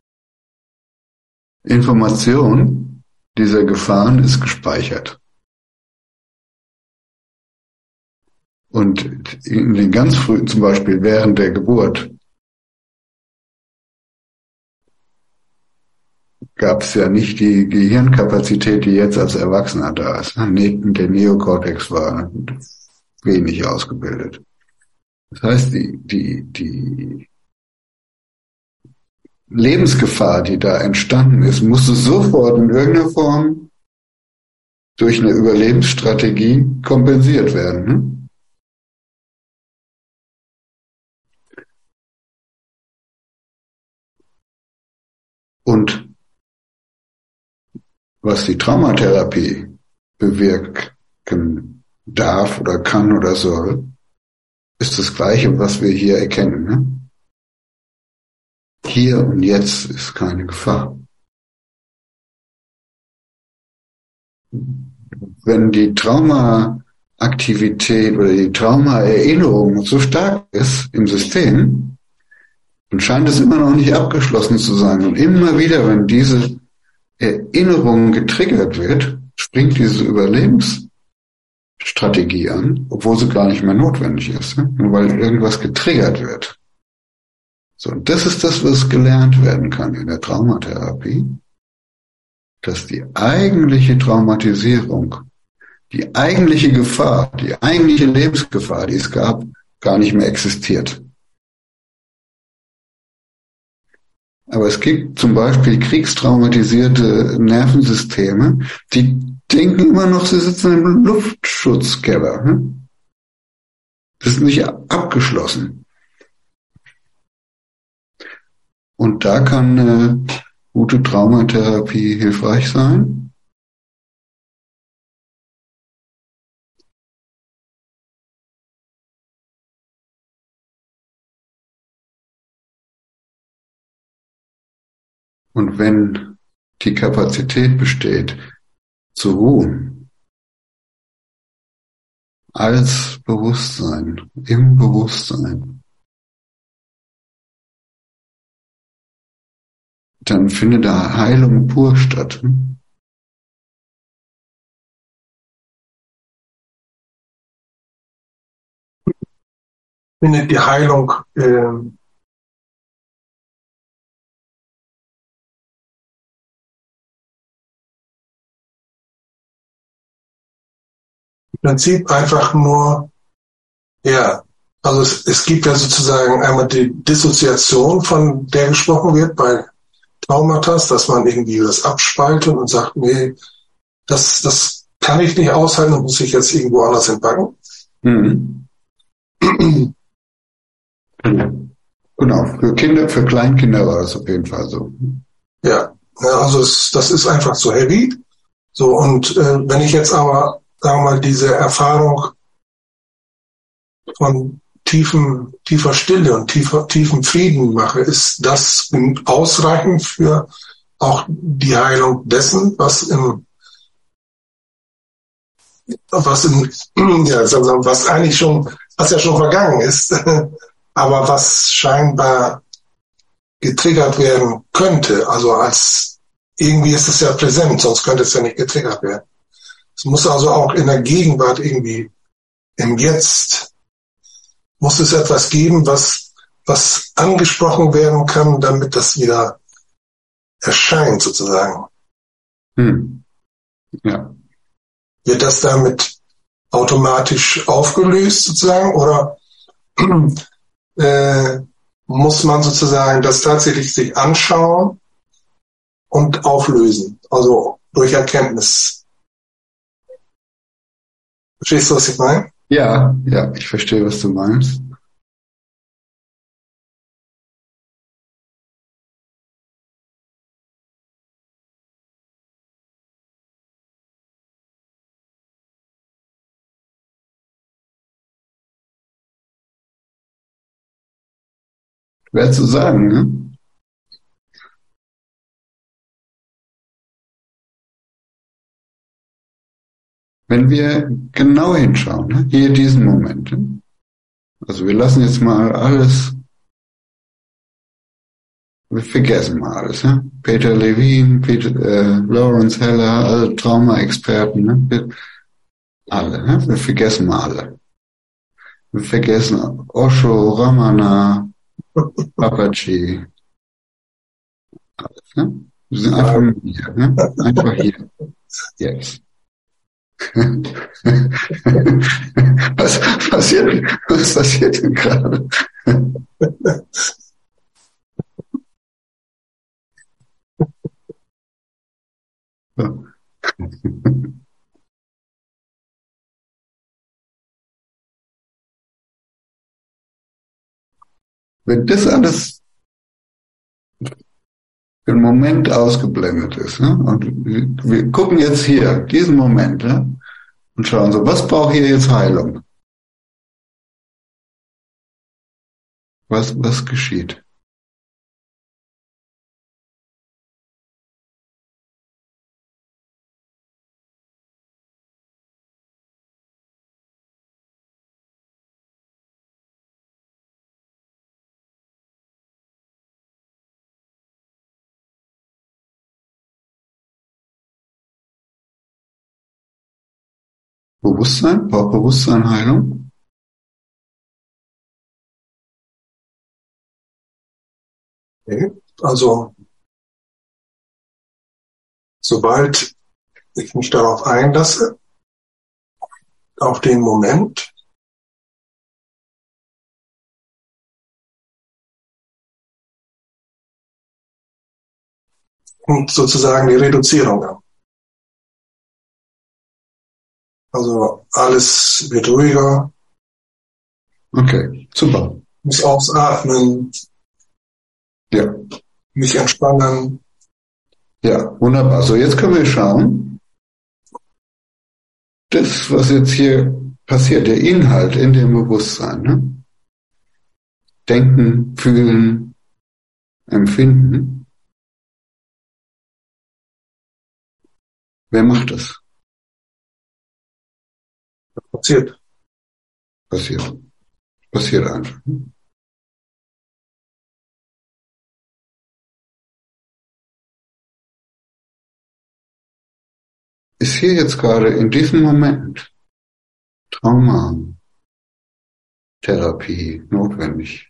Speaker 1: Information dieser Gefahren ist gespeichert. Und in den ganz frühen, zum Beispiel während der Geburt, gab es ja nicht die Gehirnkapazität, die jetzt als Erwachsener da ist. Der Neokortex war wenig ausgebildet. Das heißt, die Lebensgefahr, die da entstanden ist, musste sofort in irgendeiner Form durch eine Überlebensstrategie kompensiert werden. Ne? Und was die Traumatherapie bewirken darf oder kann oder soll, ist das Gleiche, was wir hier erkennen. Ne? Hier und jetzt ist keine Gefahr. Wenn die Traumaaktivität oder die Traumaerinnerung so stark ist im System, dann scheint es immer noch nicht abgeschlossen zu sein. Und immer wieder, wenn diese Erinnerung getriggert wird, springt diese Überlebensstrategie an, obwohl sie gar nicht mehr notwendig ist, ne? Nur weil irgendwas getriggert wird. So, und das ist das, was gelernt werden kann in der Traumatherapie, dass die eigentliche Traumatisierung, die eigentliche Gefahr, die eigentliche Lebensgefahr, die es gab, gar nicht mehr existiert. Aber es gibt zum Beispiel kriegstraumatisierte Nervensysteme, die denken immer noch, sie sitzen im Luftschutzkeller. Ne? Das ist nicht abgeschlossen. Und da kann eine gute Traumatherapie hilfreich sein. Und wenn die Kapazität besteht, zu ruhen, als Bewusstsein, im Bewusstsein, dann findet da Heilung pur statt.
Speaker 4: Findet die Heilung im Prinzip einfach nur, ja, also es gibt ja sozusagen einmal die Dissoziation, von der gesprochen wird bei Traumata, dass man irgendwie das abspaltet und sagt, nee, das kann ich nicht aushalten und muss ich jetzt irgendwo anders entpacken.
Speaker 1: Mhm. Genau, für Kinder, für Kleinkinder war das auf jeden Fall so.
Speaker 4: Ja, also das ist einfach so heavy. So, und wenn ich jetzt aber, sagen wir mal, diese Erfahrung von tiefer Stille und tiefen Frieden mache, ist das ausreichend für auch die Heilung dessen, was ja schon vergangen ist, aber was scheinbar getriggert werden könnte. Also irgendwie ist es ja präsent, sonst könnte es ja nicht getriggert werden. Es muss also auch in der Gegenwart irgendwie, im Jetzt, muss es etwas geben, was angesprochen werden kann, damit das wieder erscheint, sozusagen.
Speaker 1: Ja.
Speaker 4: Wird das damit automatisch aufgelöst, sozusagen, oder muss man sozusagen das tatsächlich sich anschauen und auflösen, also durch Erkenntnis? Verstehst du, was ich meine?
Speaker 1: Ja, ich verstehe, was du meinst. Schwer zu sagen, ne? Wenn wir genau hinschauen, ne? Hier diesen Moment, ne? Also wir lassen jetzt mal alles, wir vergessen mal alles, ne? Peter Levine, Lawrence Heller, alle Trauma-Experten, ne? Alle, ne? Wir vergessen mal alle. Wir vergessen Osho, Ramana, Papaji, alles, ne? Wir sind einfach nur hier, ne? Einfach hier. Jetzt. Was passiert denn gerade? So. Wenn das alles für einen Moment ausgeblendet ist, ne? Und wir gucken jetzt hier, diesen Moment, ne? Und schauen so, was braucht hier jetzt Heilung? Was geschieht? Bewusstsein? Braucht Bewusstsein Heilung?
Speaker 4: Okay. Also, sobald ich mich darauf einlasse, auf den Moment, und sozusagen die Reduzierung an. Also alles wird ruhiger.
Speaker 1: Okay, super.
Speaker 4: Mich ausatmen.
Speaker 1: Ja.
Speaker 4: Mich entspannen.
Speaker 1: Ja, wunderbar. So, jetzt können wir schauen. Das, was jetzt hier passiert, der Inhalt in dem Bewusstsein, ne? Denken, fühlen, empfinden. Wer macht das?
Speaker 4: Passiert.
Speaker 1: Passiert einfach. Ist hier jetzt gerade in diesem Moment Traumatherapie notwendig?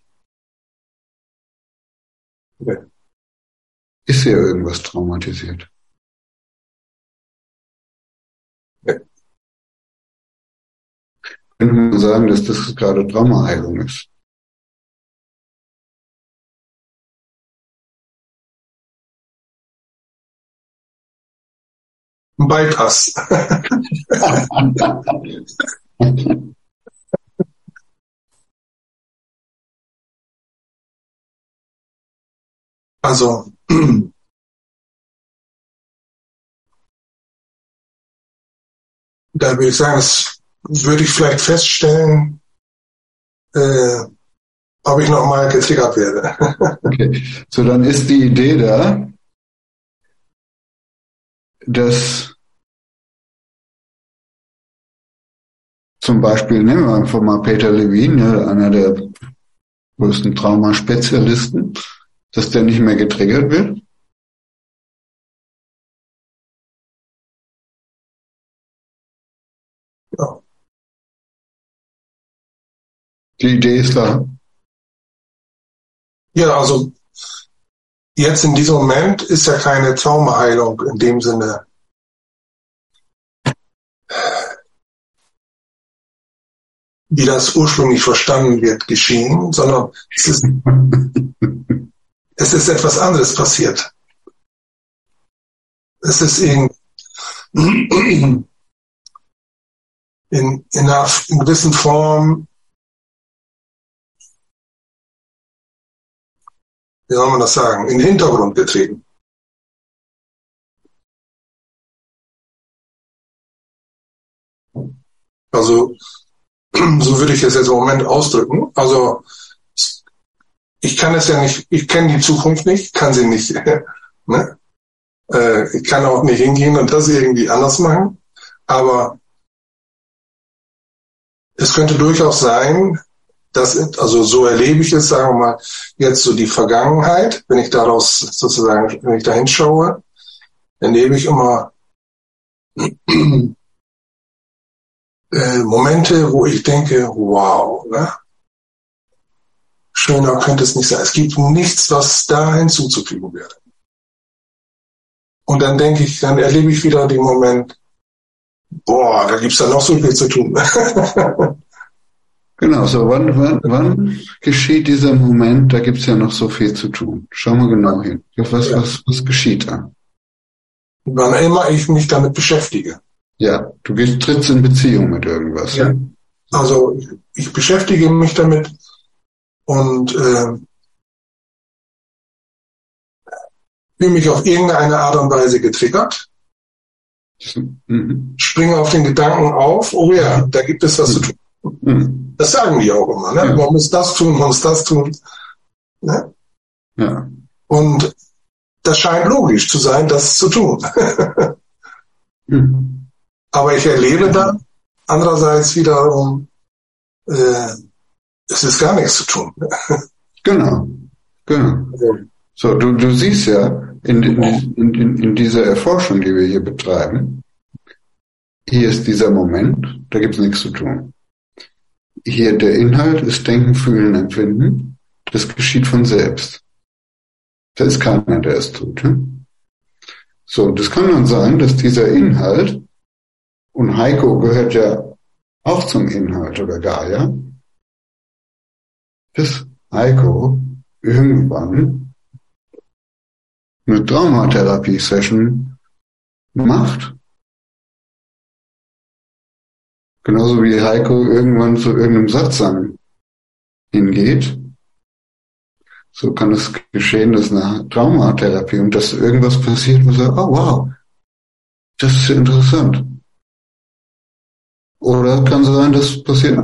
Speaker 4: Ja.
Speaker 1: Ist hier irgendwas traumatisiert?
Speaker 4: Ja.
Speaker 1: Könnte man sagen, dass das gerade Traumaheilung ist?
Speaker 4: Ein Bypass. Also, da würde ich sagen, das würde ich vielleicht feststellen, ob ich nochmal getriggert werde.
Speaker 1: Okay. So, dann ist die Idee da, dass zum Beispiel, nehmen wir einfach mal Peter Levine, ja, einer der größten Traumaspezialisten, dass der nicht mehr getriggert wird.
Speaker 4: Ja.
Speaker 1: Die Idee ist da.
Speaker 4: Ja, also jetzt in diesem Moment ist ja keine Traumaheilung in dem Sinne wie das ursprünglich verstanden wird, geschehen, sondern es ist etwas anderes passiert. Es ist in einer gewissen Form, wie soll man das sagen, in den Hintergrund getreten. Also, so würde ich es jetzt im Moment ausdrücken. Also, ich kann es ja nicht, ich kenne die Zukunft nicht, kann sie nicht, ne? Ich kann auch nicht hingehen und das irgendwie anders machen. Aber es könnte durchaus sein, dass, also so erlebe ich es, sagen wir mal, jetzt so die Vergangenheit, wenn ich daraus sozusagen, wenn ich da hinschaue, erlebe ich immer Momente, wo ich denke, wow, ne? Schöner könnte es nicht sein. Es gibt nichts, was da hinzuzufügen wäre. Und dann denke ich, dann erlebe ich wieder den Moment, boah, da gibt's ja noch so viel zu tun.
Speaker 1: Genau, so wann geschieht dieser Moment, da gibt's ja noch so viel zu tun. Schau mal genau hin. Was geschieht da?
Speaker 4: Wann immer ich mich damit beschäftige.
Speaker 1: Ja, du trittst in Beziehung mit irgendwas.
Speaker 4: Ja. Also ich beschäftige mich damit und fühle mich auf irgendeine Art und Weise getriggert, springe auf den Gedanken auf, oh ja, da gibt es was zu tun. Das sagen die auch immer, ne? Ja. Man muss das tun, man muss das tun. Ne?
Speaker 1: Ja.
Speaker 4: Und das scheint logisch zu sein, das zu tun. Aber ich erlebe dann andererseits wiederum, es ist gar nichts zu tun.
Speaker 1: Genau. So, du siehst ja in dieser Erforschung, die wir hier betreiben, hier ist dieser Moment, da gibt's nichts zu tun. Hier der Inhalt ist Denken, Fühlen, Empfinden. Das geschieht von selbst. Da ist keiner, der es tut. Hm? So, das kann dann sein, dass dieser Inhalt, und Heiko gehört ja auch zum Inhalt oder Gaia, dass Heiko irgendwann eine Traumatherapie-Session macht. Genauso wie Heiko irgendwann zu irgendeinem Satzang hingeht. So kann es geschehen, dass eine Traumatherapie und dass irgendwas passiert und sagt, oh wow, das ist interessant. Oder kann sein, dass passiert,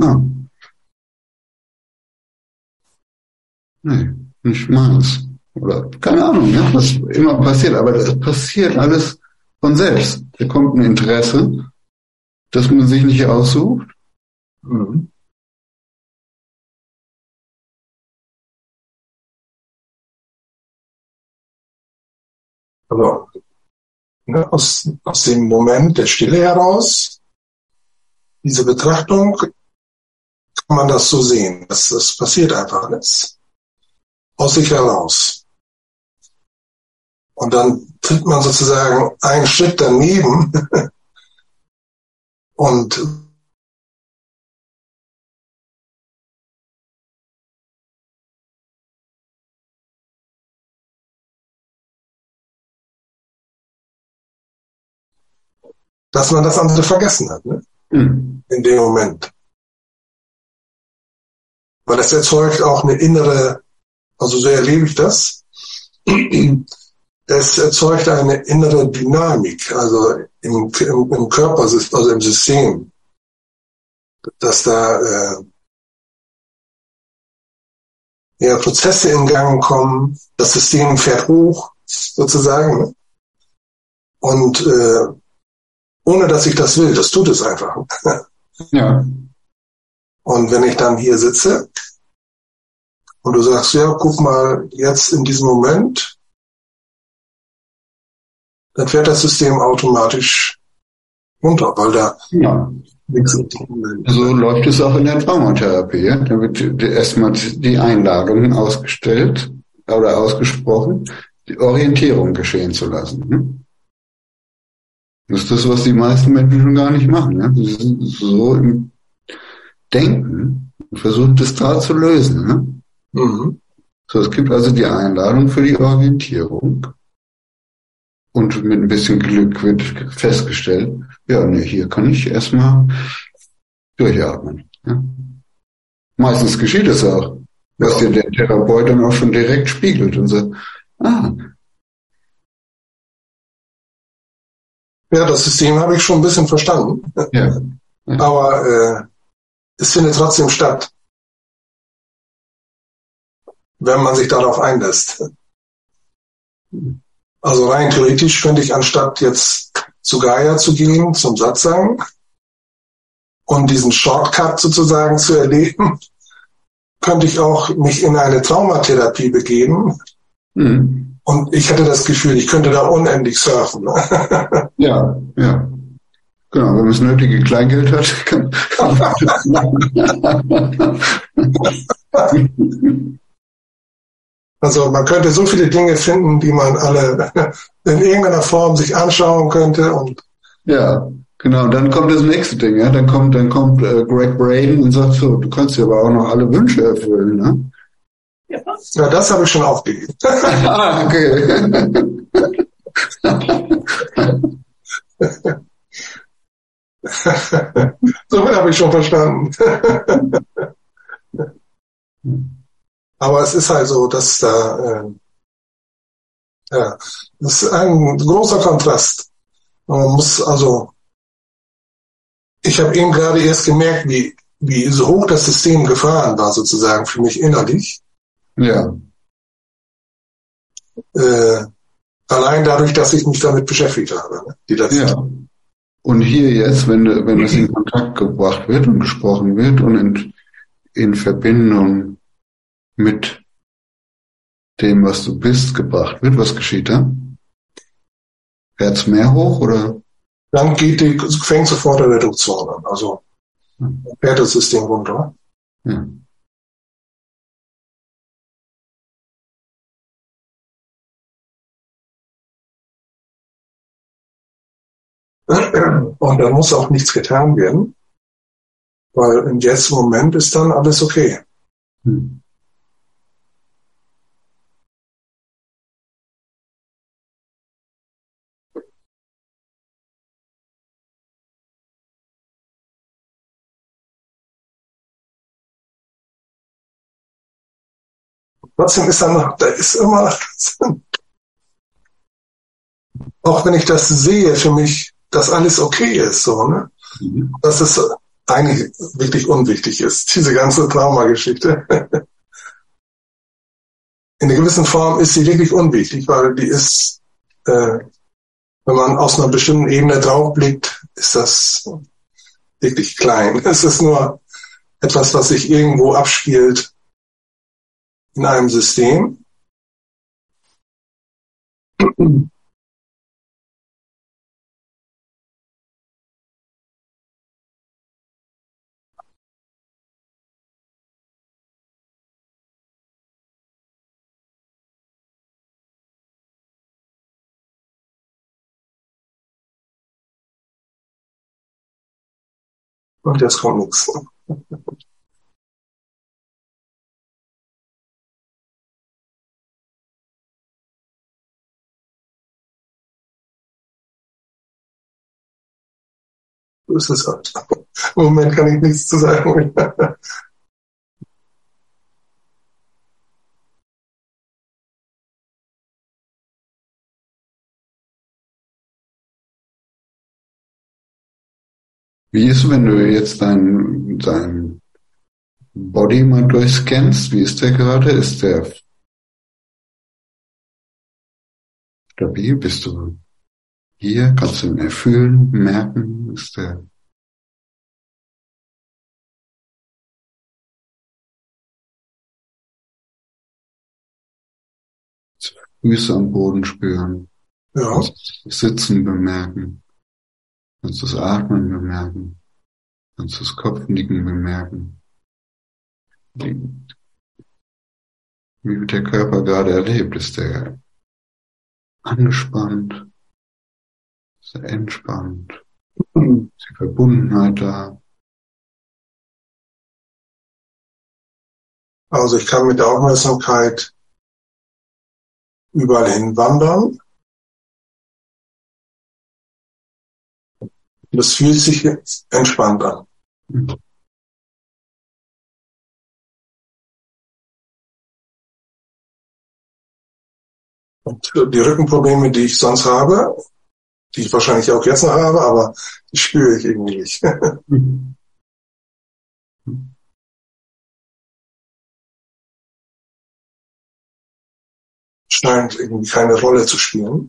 Speaker 1: nee, nicht meins. Oder keine Ahnung, ja, was immer passiert. Aber das passiert alles von selbst. Da kommt ein Interesse, das man sich nicht aussucht.
Speaker 4: Also ne, aus dem Moment der Stille heraus, diese Betrachtung, kann man das so sehen. Das passiert einfach nichts. Aus sich heraus. Und dann tritt man sozusagen einen Schritt daneben und dass man das andere vergessen hat, ne? In dem Moment. Weil das erzeugt auch eine innere, also so erlebe ich das, es erzeugt eine innere Dynamik, also im Körper, also im System, dass da Prozesse in Gang kommen, das System fährt hoch, sozusagen. Und ohne dass ich das will, das tut es einfach.
Speaker 1: Ja.
Speaker 4: Und wenn ich dann hier sitze und du sagst, ja, guck mal, jetzt in diesem Moment, dann fährt das System automatisch runter, weil da
Speaker 1: Ja.
Speaker 4: nichts in dem Moment.
Speaker 1: So läuft es auch in der Traumatherapie. Ja? Da wird erstmal die Einladung ausgestellt oder ausgesprochen, die Orientierung geschehen zu lassen. Ne? Das ist das, was die meisten Menschen schon gar nicht machen. Ne? Sie sind so im Denken und versuchen das da zu lösen. Ne?
Speaker 4: Mhm.
Speaker 1: So, es gibt also die Einladung für die Orientierung. Und mit ein bisschen Glück wird festgestellt, ja, nee, hier kann ich erstmal durchatmen. Ja? Meistens geschieht es auch, was dir der Therapeut dann auch schon direkt spiegelt und sagt,
Speaker 4: Ja, das System habe ich schon ein bisschen verstanden.
Speaker 1: ja.
Speaker 4: Aber es findet trotzdem statt, wenn man sich darauf einlässt. Also rein theoretisch könnte ich, anstatt jetzt zu Gaia zu gehen, zum Satsang und diesen Shortcut sozusagen zu erleben, könnte ich auch mich in eine Traumatherapie begeben.
Speaker 1: Mhm.
Speaker 4: Und ich hatte das Gefühl, ich könnte da unendlich surfen.
Speaker 1: Ja, ja. Genau, wenn man das nötige Kleingeld hat, kann man
Speaker 4: Also man könnte so viele Dinge finden, die man alle in irgendeiner Form sich anschauen könnte. Und
Speaker 1: ja, genau. Und dann kommt das nächste Ding, ja. Dann kommt Greg Braden und sagt so, du kannst dir aber auch noch alle Wünsche erfüllen, ne?
Speaker 4: ja, das habe ich schon aufgegeben.
Speaker 1: Okay.
Speaker 4: So viel habe ich schon verstanden. Aber es ist halt so, dass da, ja, das ist ein großer Kontrast. Und man muss also, ich habe eben gerade erst gemerkt, wie so hoch das System gefahren war, sozusagen für mich innerlich.
Speaker 1: Ja.
Speaker 4: Allein dadurch, dass ich mich damit beschäftigt habe. Ne? Die letzten
Speaker 1: Ja. Und hier jetzt, wenn es in Kontakt gebracht wird und gesprochen wird und in Verbindung mit dem, was du bist, gebracht wird, was geschieht da? Fährt's mehr hoch oder?
Speaker 4: Dann fängt sofort eine Reduktion an. Also fährt das System runter.
Speaker 1: Ja.
Speaker 4: Und dann muss auch nichts getan werden, weil im jetzigen Moment ist dann alles okay.
Speaker 1: Hm.
Speaker 4: Trotzdem ist da ist immer, auch wenn ich das sehe, für mich, dass alles okay ist, so, ne?
Speaker 1: Mhm.
Speaker 4: Dass es eigentlich wirklich unwichtig ist, diese ganze Traumageschichte. In einer gewissen Form ist sie wirklich unwichtig, weil die ist, wenn man aus einer bestimmten Ebene draufblickt, ist das wirklich klein. Es ist nur etwas, was sich irgendwo abspielt in einem System. Und jetzt kommt nichts. So ist es halt. Im Moment kann ich nichts zu sagen.
Speaker 1: Wie ist, wenn du jetzt dein Body mal durchscannst, wie ist der gerade? Ist der stabil? Bist du hier? Kannst du ihn erfühlen, merken? Ist der Füße am Boden spüren?
Speaker 4: Ja.
Speaker 1: Kannst du das Sitzen bemerken? Kannst du das Atmen bemerken? Kannst du das Kopfnicken bemerken? Wie wird der Körper gerade erlebt? Ist der angespannt? Ist er entspannt? Ist die Verbundenheit da?
Speaker 4: Also ich kann mit der Aufmerksamkeit überall hin wandern. Das fühlt sich jetzt entspannt an. Und die Rückenprobleme, die ich sonst habe, die ich wahrscheinlich auch jetzt noch habe, aber die spüre ich irgendwie nicht. Scheint irgendwie keine Rolle zu spielen.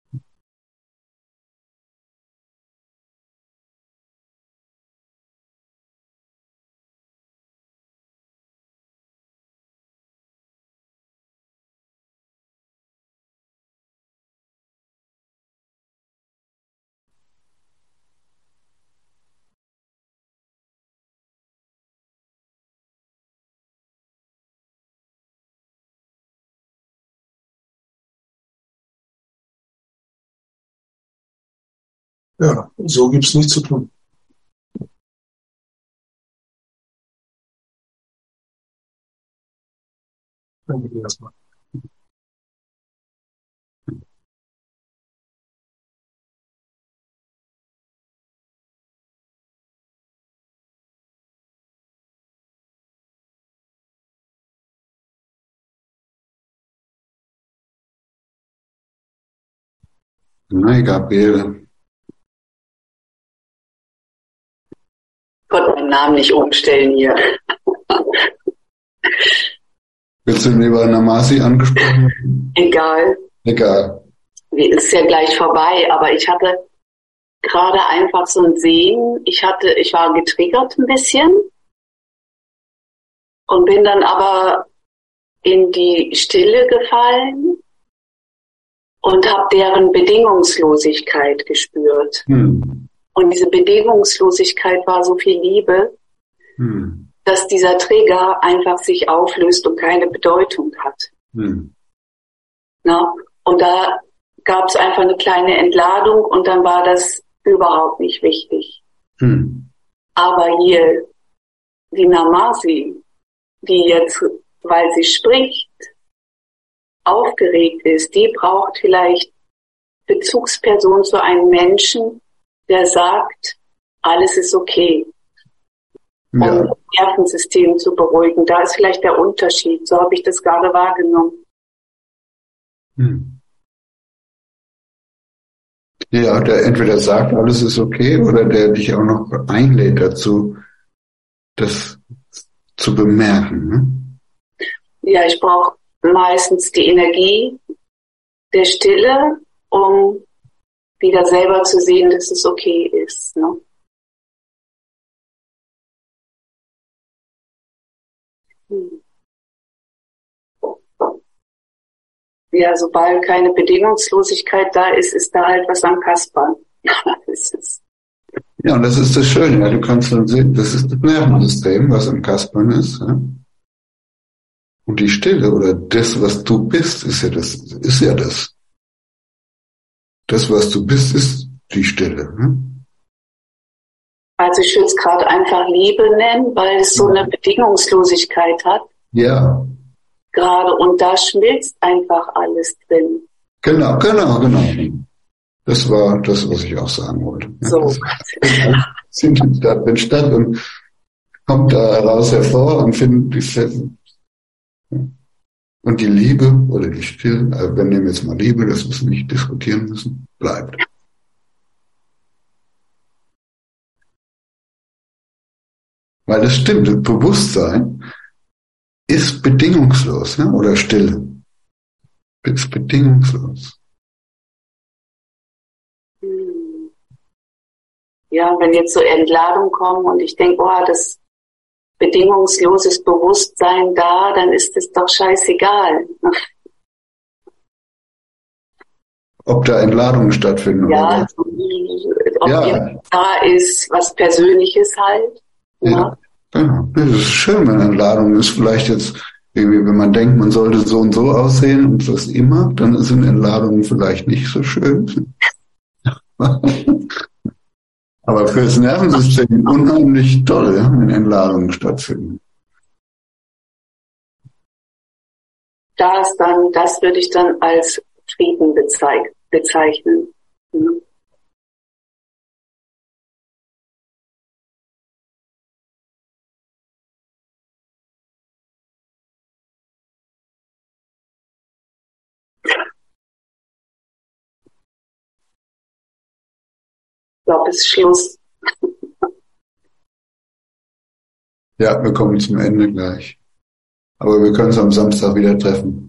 Speaker 4: Ja, so gibt's nichts zu tun. Danke dir erstmal.
Speaker 1: Nein, Gabriele.
Speaker 5: Ich konnte meinen Namen nicht umstellen hier.
Speaker 1: Willst du lieber Namasi angesprochen werden?
Speaker 5: Egal.
Speaker 1: Egal.
Speaker 5: Ist ja gleich vorbei, aber ich hatte gerade einfach so ein Sehen. Ich war getriggert ein bisschen und bin dann aber in die Stille gefallen und habe deren Bedingungslosigkeit gespürt. Und diese Bedingungslosigkeit war so viel Liebe, dass dieser Trigger einfach sich auflöst und keine Bedeutung hat. Na? Und da gab es einfach eine kleine Entladung und dann war das überhaupt nicht wichtig. Aber hier, die Namasi, die jetzt, weil sie spricht, aufgeregt ist, die braucht vielleicht Bezugsperson zu einem Menschen, der sagt, alles ist okay.
Speaker 1: Ja.
Speaker 5: Um das Nervensystem zu beruhigen. Da ist vielleicht der Unterschied. So habe ich das gerade wahrgenommen.
Speaker 1: Ja, der entweder sagt, alles ist okay, oder der dich auch noch einlädt dazu, das zu bemerken. Ne?
Speaker 5: Ja, ich brauche meistens die Energie der Stille, um wieder selber zu sehen, dass es okay ist. Ne? Ja, sobald keine Bedingungslosigkeit da ist, ist da halt was am Kaspern.
Speaker 1: Ja, und das ist das Schöne. Ja, du kannst dann sehen, das ist das Nervensystem, was am Kaspern ist. Ja? Und die Stille oder das, was du bist, ist ja das. Das, was du bist, ist die Stille. Ne?
Speaker 5: Also ich würde es gerade einfach Liebe nennen, weil es so eine Bedingungslosigkeit hat.
Speaker 1: Ja.
Speaker 5: Gerade und da schmilzt einfach alles drin.
Speaker 1: Genau. Das war das, was ich auch sagen wollte. Ja,
Speaker 5: So.
Speaker 1: Findet da drin statt und kommt da raus hervor und findet die und die Liebe oder die Stille, wir nehmen jetzt mal Liebe, das wir nicht diskutieren müssen, bleibt. Weil das stimmt, das Bewusstsein ist bedingungslos, ne? Oder Stille. Ist bedingungslos.
Speaker 5: Ja, wenn jetzt so Entladungen kommen und ich denke, oh, das bedingungsloses Bewusstsein da, dann ist es doch scheißegal.
Speaker 1: Ob da Entladungen stattfinden
Speaker 5: Ja,
Speaker 1: oder
Speaker 5: ob
Speaker 1: ja.
Speaker 5: Da ist was Persönliches halt.
Speaker 1: Ja, genau. Das ist schön, wenn Entladung ist. Vielleicht jetzt irgendwie, wenn man denkt, man sollte so und so aussehen und das immer, dann sind Entladungen vielleicht nicht so schön. Aber fürs Nervensystem unheimlich toll, ja, wenn Entladungen stattfinden.
Speaker 5: Das würde ich dann als Frieden bezeichnen. Mhm. Ich glaube, es ist Schluss.
Speaker 1: Ja, wir kommen zum Ende gleich. Aber wir können uns am Samstag wieder treffen.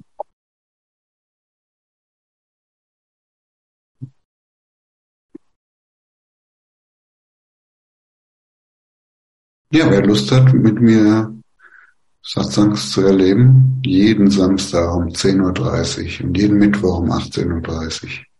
Speaker 1: Ja, wer Lust hat, mit mir Satsangs zu erleben, jeden Samstag um 10:30 Uhr und jeden Mittwoch um 18:30 Uhr.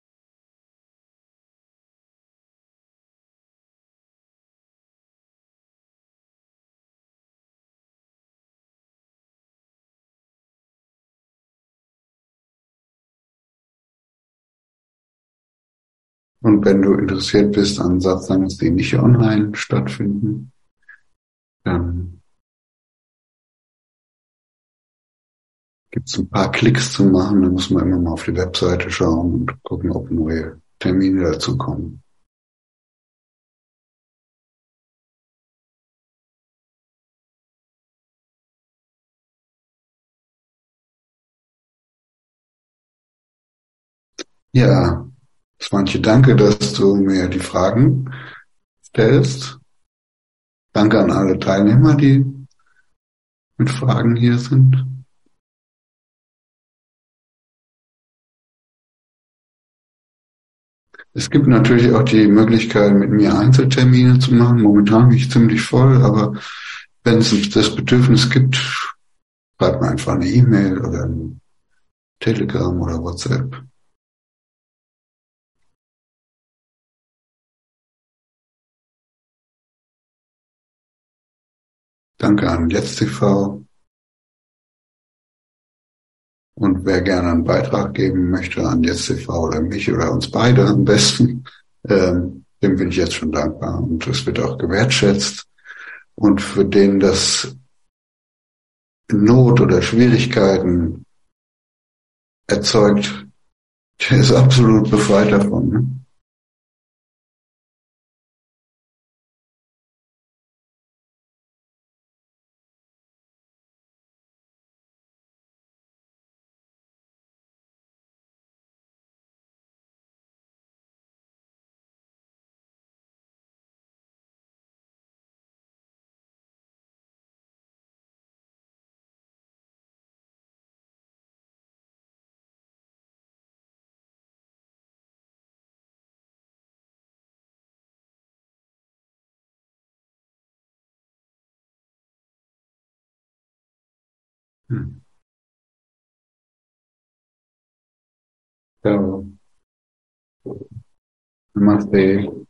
Speaker 1: Und wenn du interessiert bist an Satsangs, die nicht online stattfinden, dann gibt es ein paar Klicks zu machen. Da muss man immer mal auf die Webseite schauen und gucken, ob neue Termine dazu kommen. Ja, Swantje, danke, dass du mir die Fragen stellst. Danke an alle Teilnehmer, die mit Fragen hier sind. Es gibt natürlich auch die Möglichkeit, mit mir Einzeltermine zu machen. Momentan bin ich ziemlich voll, aber wenn es das Bedürfnis gibt, schreibt mir einfach eine E-Mail oder ein Telegram oder WhatsApp. Danke an YetzTV. Und wer gerne einen Beitrag geben möchte an YetzTV oder mich oder uns beide am besten, dem bin ich jetzt schon dankbar. Und es wird auch gewertschätzt. Und für den das Not oder Schwierigkeiten erzeugt, der ist absolut befreit davon. Ne? Ja. Namaste.